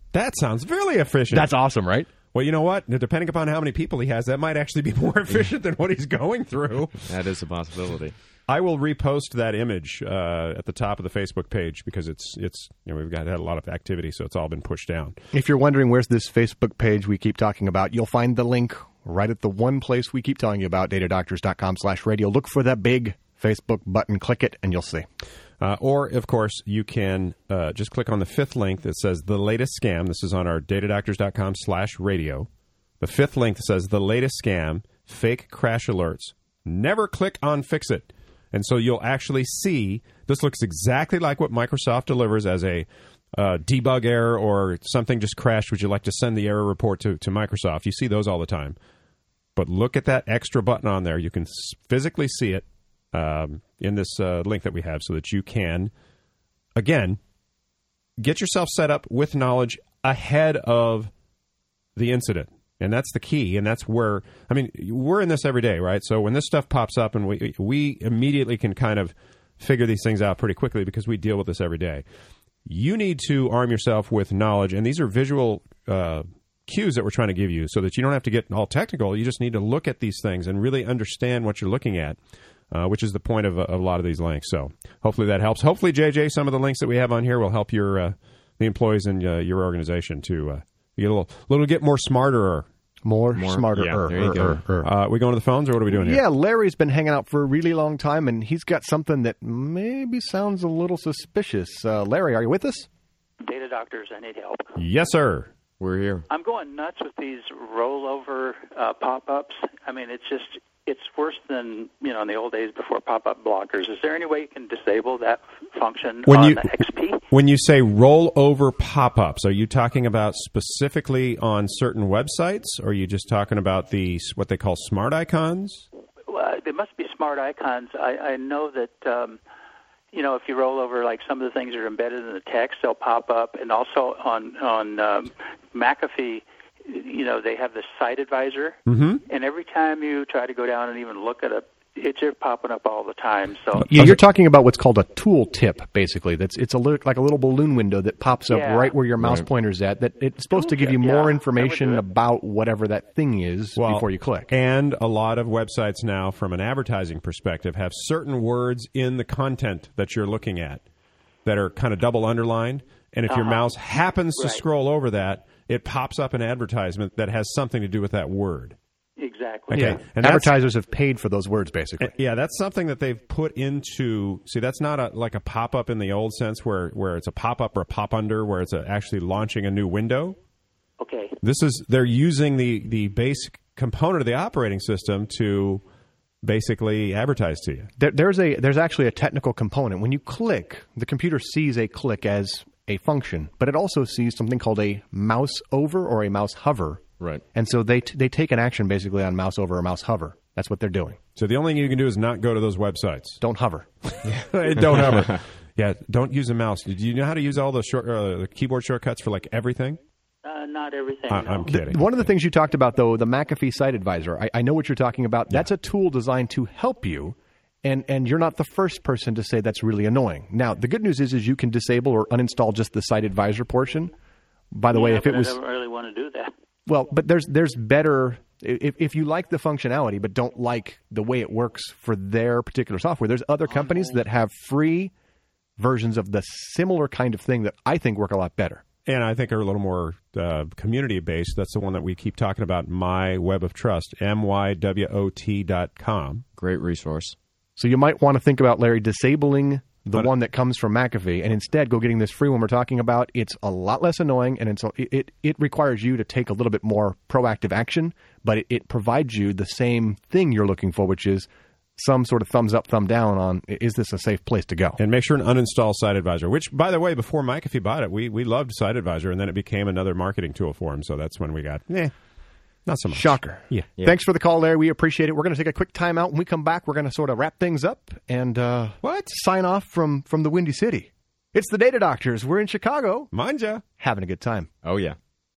That sounds really efficient. That's awesome, right? Well, you know what? Depending upon how many people he has, that might actually be more efficient than what he's going through. That is a possibility. I will repost that image at the top of the Facebook page because it's we've had a lot of activity, so it's all been pushed down. If you're wondering where's this Facebook page we keep talking about, you'll find the link right at the one place we keep telling you about, datadoctors.com/radio. Look for that big Facebook button, click it, and you'll see. Or, of course, you can just click on the fifth link that says The Latest Scam. This is on our datadoctors.com/radio. The fifth link that says The Latest Scam, Fake Crash Alerts. Never click on Fix It. And so you'll actually see this looks exactly like what Microsoft delivers as a debug error or something just crashed. Would you like to send the error report to Microsoft? You see those all the time. But look at that extra button on there. You can physically see it in this link that we have so that you can, again, get yourself set up with knowledge ahead of the incident. And that's the key, and that's where, I mean, we're in this every day, right? So when this stuff pops up, and we immediately can kind of figure these things out pretty quickly because we deal with this every day. You need to arm yourself with knowledge, and these are visual cues that we're trying to give you so that you don't have to get all technical. You just need to look at these things and really understand what you're looking at, which is the point of a lot of these links. So hopefully that helps. Hopefully, JJ, some of the links that we have on here will help your the employees in your organization to get a little get more smarter. More smarter. Yeah, there you go. We going to the phones, or what are we doing here? Yeah, Larry's been hanging out for a really long time, and he's got something that maybe sounds a little suspicious. Larry, are you with us? Data doctors, I need help. Yes, sir. We're here. I'm going nuts with these rollover pop-ups. I mean, it's worse than, in the old days before pop-up blockers. Is there any way you can disable that function on the XP? When you say rollover pop-ups, are you talking about specifically on certain websites, or are you just talking about what they call smart icons? Well, there must be smart icons. I know that, if you roll over, like some of the things that are embedded in the text, they'll pop up. And also on McAfee, they have the Site Advisor, and every time you try to go down and even look at it's just popping up all the time. So you're talking about what's called a tool tip, basically. It's like a little balloon window that pops up right where your mouse pointer's at. That it's supposed to give you more information about whatever that thing is before you click. And a lot of websites now, from an advertising perspective, have certain words in the content that you're looking at that are kind of double underlined. And if your mouse happens to scroll over that, it pops up an advertisement that has something to do with that word. Exactly. Okay. Yeah. And advertisers have paid for those words, basically. Yeah, that's something that they've put into. See, that's not like a pop-up in the old sense where it's a pop-up or a pop-under where it's actually launching a new window. Okay. They're using the basic component of the operating system to basically advertise to you. There's actually a technical component. When you click, the computer sees a click as a function, but it also sees something called a mouse over or a mouse hover. Right. And so they take an action basically on mouse over or mouse hover. That's what they're doing. So the only thing you can do is not go to those websites. Don't hover. Don't hover. Yeah, don't use a mouse. Do you know how to use all the keyboard shortcuts for like everything? Not everything. I'm kidding. One of the things you talked about, though, the McAfee Site Advisor, I know what you're talking about. That's a tool designed to help you, and you're not the first person to say that's really annoying. Now, the good news is you can disable or uninstall just the Site Advisor portion. By the way, if it was... I don't really want to do that. Well, but there's better... If you like the functionality but don't like the way it works for their particular software, there's other companies that have free versions of the similar kind of thing that I think work a lot better. And I think are a little more community-based. That's the one that we keep talking about, My Web of Trust, MYWOT.com. Great resource. So you might want to think about, Larry, disabling the one that comes from McAfee and instead go getting this free one we're talking about. It's a lot less annoying, and it requires you to take a little bit more proactive action, but it provides you the same thing you're looking for, which is some sort of thumbs up, thumb down on, is this a safe place to go? And make sure and uninstall Site Advisor, which, by the way, before McAfee bought it, we loved Site Advisor, and then it became another marketing tool for him. So that's when we got, not so much. Shocker. Yeah. Thanks for the call, Larry. We appreciate it. We're going to take a quick time out. When we come back, we're going to sort of wrap things up and sign off from the Windy City. It's the Data Doctors. We're in Chicago. Mind ya. Having a good time. Oh, yeah.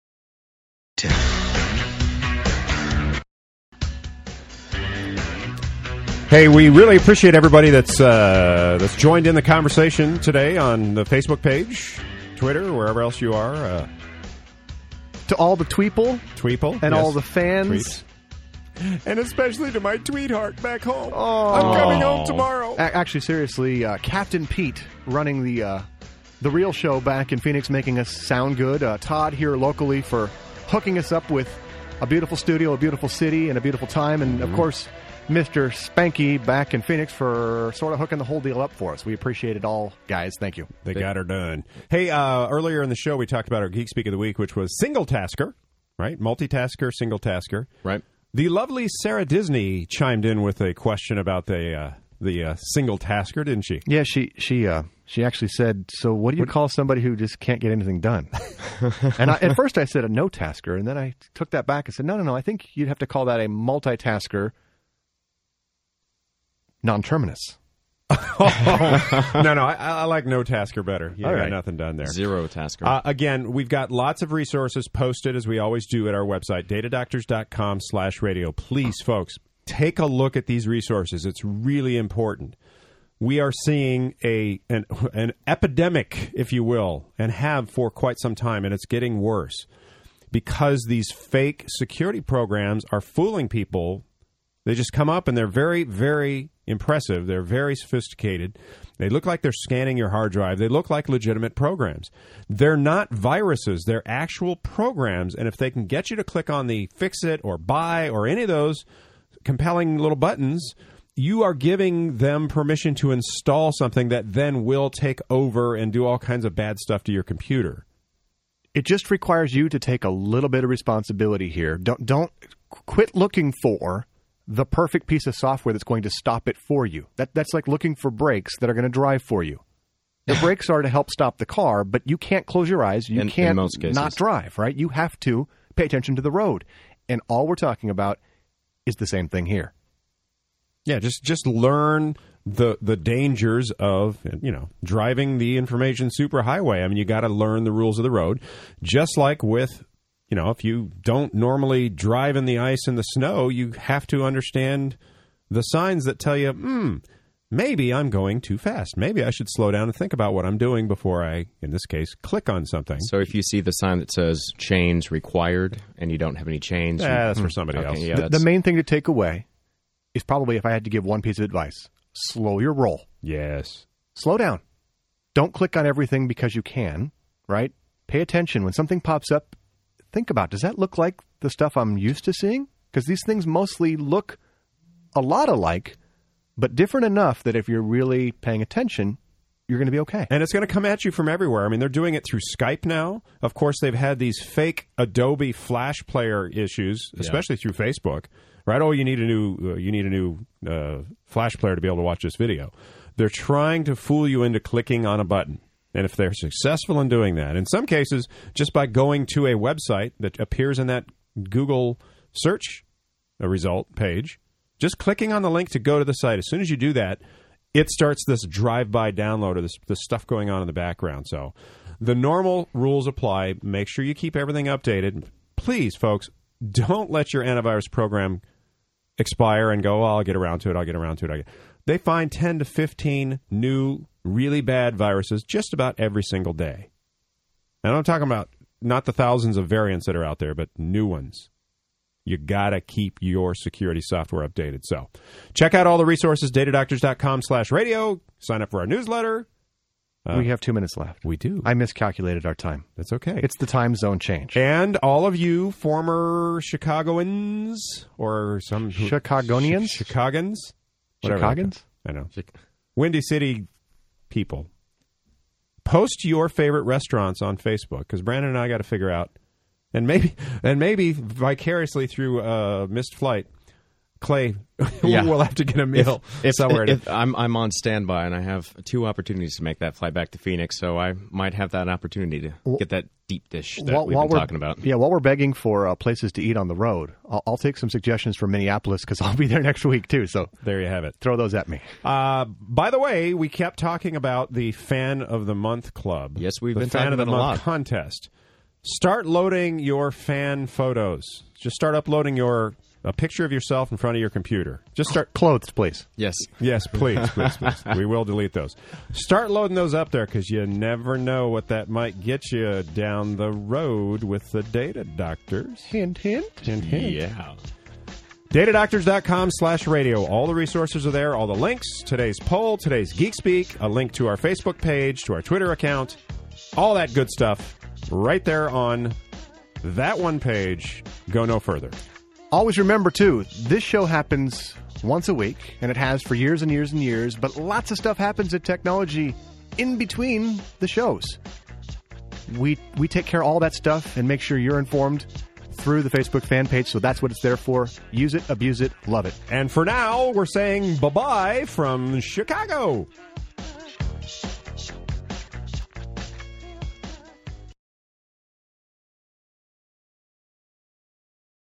Hey, we really appreciate everybody that's joined in the conversation today on the Facebook page, Twitter, wherever else you are. To all the Tweeple. And yes. all the fans. Tweets. And especially to my tweetheart back home. Oh. I'm coming home tomorrow. Actually, seriously, Captain Pete running the real show back in Phoenix, making us sound good. Todd here locally for hooking us up with a beautiful studio, a beautiful city, and a beautiful time. And, of course, Mr. Spanky back in Phoenix for sort of hooking the whole deal up for us. We appreciate it all, guys. Thank you. They got her done. Hey, earlier in the show, we talked about our Geek Speak of the Week, which was single tasker, right? Multitasker, single tasker. Right. The lovely Sarah Disney chimed in with a question about the single tasker, didn't she? Yeah, she actually said, so what do you call somebody who just can't get anything done? And at first I said a no-tasker, and then I took that back and said, no, I think you'd have to call that a multitasker non-terminus. No, I like no tasker better. You got nothing done there. Zero tasker. Again, we've got lots of resources posted, as we always do, at our website, datadoctors.com/radio. Please, folks, take a look at these resources. It's really important. We are seeing an epidemic, if you will, and have for quite some time, and it's getting worse because these fake security programs are fooling people. They just come up and they're very, very impressive. They're very sophisticated. They look like they're scanning your hard drive. They look like legitimate programs. They're not viruses. They're actual programs. And if they can get you to click on the fix it or buy or any of those compelling little buttons, you are giving them permission to install something that then will take over and do all kinds of bad stuff to your computer. It just requires you to take a little bit of responsibility here. Don't quit looking for the perfect piece of software that's going to stop it for you. That's like looking for brakes that are going to drive for you. The brakes are to help stop the car, but you can't close your eyes. You can't not drive, right? You have to pay attention to the road. And all we're talking about is the same thing here. Yeah, just learn the dangers of, driving the information superhighway. I mean, you got to learn the rules of the road, just like with, if you don't normally drive in the ice and the snow, you have to understand the signs that tell you, maybe I'm going too fast. Maybe I should slow down and think about what I'm doing before I, in this case, click on something. So if you see the sign that says chains required and you don't have any chains... that's for somebody else. Yeah, the main thing to take away is probably, if I had to give one piece of advice, slow your roll. Yes. Slow down. Don't click on everything because you can, right? Pay attention. When something pops up, think about, does that look like the stuff I'm used to seeing? Because these things mostly look a lot alike, but different enough that if you're really paying attention, you're going to be okay. And it's going to come at you from everywhere. I mean, they're doing it through Skype now. Of course, they've had these fake Adobe Flash Player issues, especially through Facebook. Right? Oh, you need a new Flash Player to be able to watch this video. They're trying to fool you into clicking on a button. And if they're successful in doing that, in some cases, just by going to a website that appears in that Google search result page, just clicking on the link to go to the site, as soon as you do that, it starts this drive-by download of this stuff going on in the background. So the normal rules apply. Make sure you keep everything updated. Please, folks, don't let your antivirus program expire and go, I'll get around to it. They find 10 to 15 new, really bad viruses just about every single day. And I'm talking about not the thousands of variants that are out there, but new ones. You got to keep your security software updated. So check out all the resources, datadoctors.com/radio. Sign up for our newsletter. We have 2 minutes left. We do. I miscalculated our time. That's okay. It's the time zone change. And all of you former Chicagoans or some... Chicagonians? Chicagans? Chicagans? I know. Windy City people. Post your favorite restaurants on Facebook, because Brandon and I got to figure out, and maybe vicariously through Missed Flight, Clay, we'll have to get a meal somewhere. I'm on standby, and I have 2 opportunities to make that flight back to Phoenix, so I might have that opportunity to get that deep dish that we've been talking about. Yeah, while we're begging for places to eat on the road, I'll take some suggestions from Minneapolis, because I'll be there next week, too. So there you have it. Throw those at me. By the way, we kept talking about the Fan of the Month Club. Yes, we've been talking about the Fan of the Month contest. Start loading your fan photos. Just start uploading your a picture of yourself in front of your computer. Just start clothes, please. Yes. Yes, please. We will delete those. Start loading those up there because you never know what that might get you down the road with the data doctors. Hint, hint. Hint, hint. Yeah. Datadoctors.com/radio. All the resources are there, all the links, today's poll, today's Geek Speak, a link to our Facebook page, to our Twitter account, all that good stuff right there on that one page. Go no further. Always remember, too, this show happens once a week, and it has for years and years and years, but lots of stuff happens at Technology in between the shows. We take care of all that stuff and make sure you're informed through the Facebook fan page, so that's what it's there for. Use it, abuse it, love it. And for now, we're saying bye-bye from Chicago.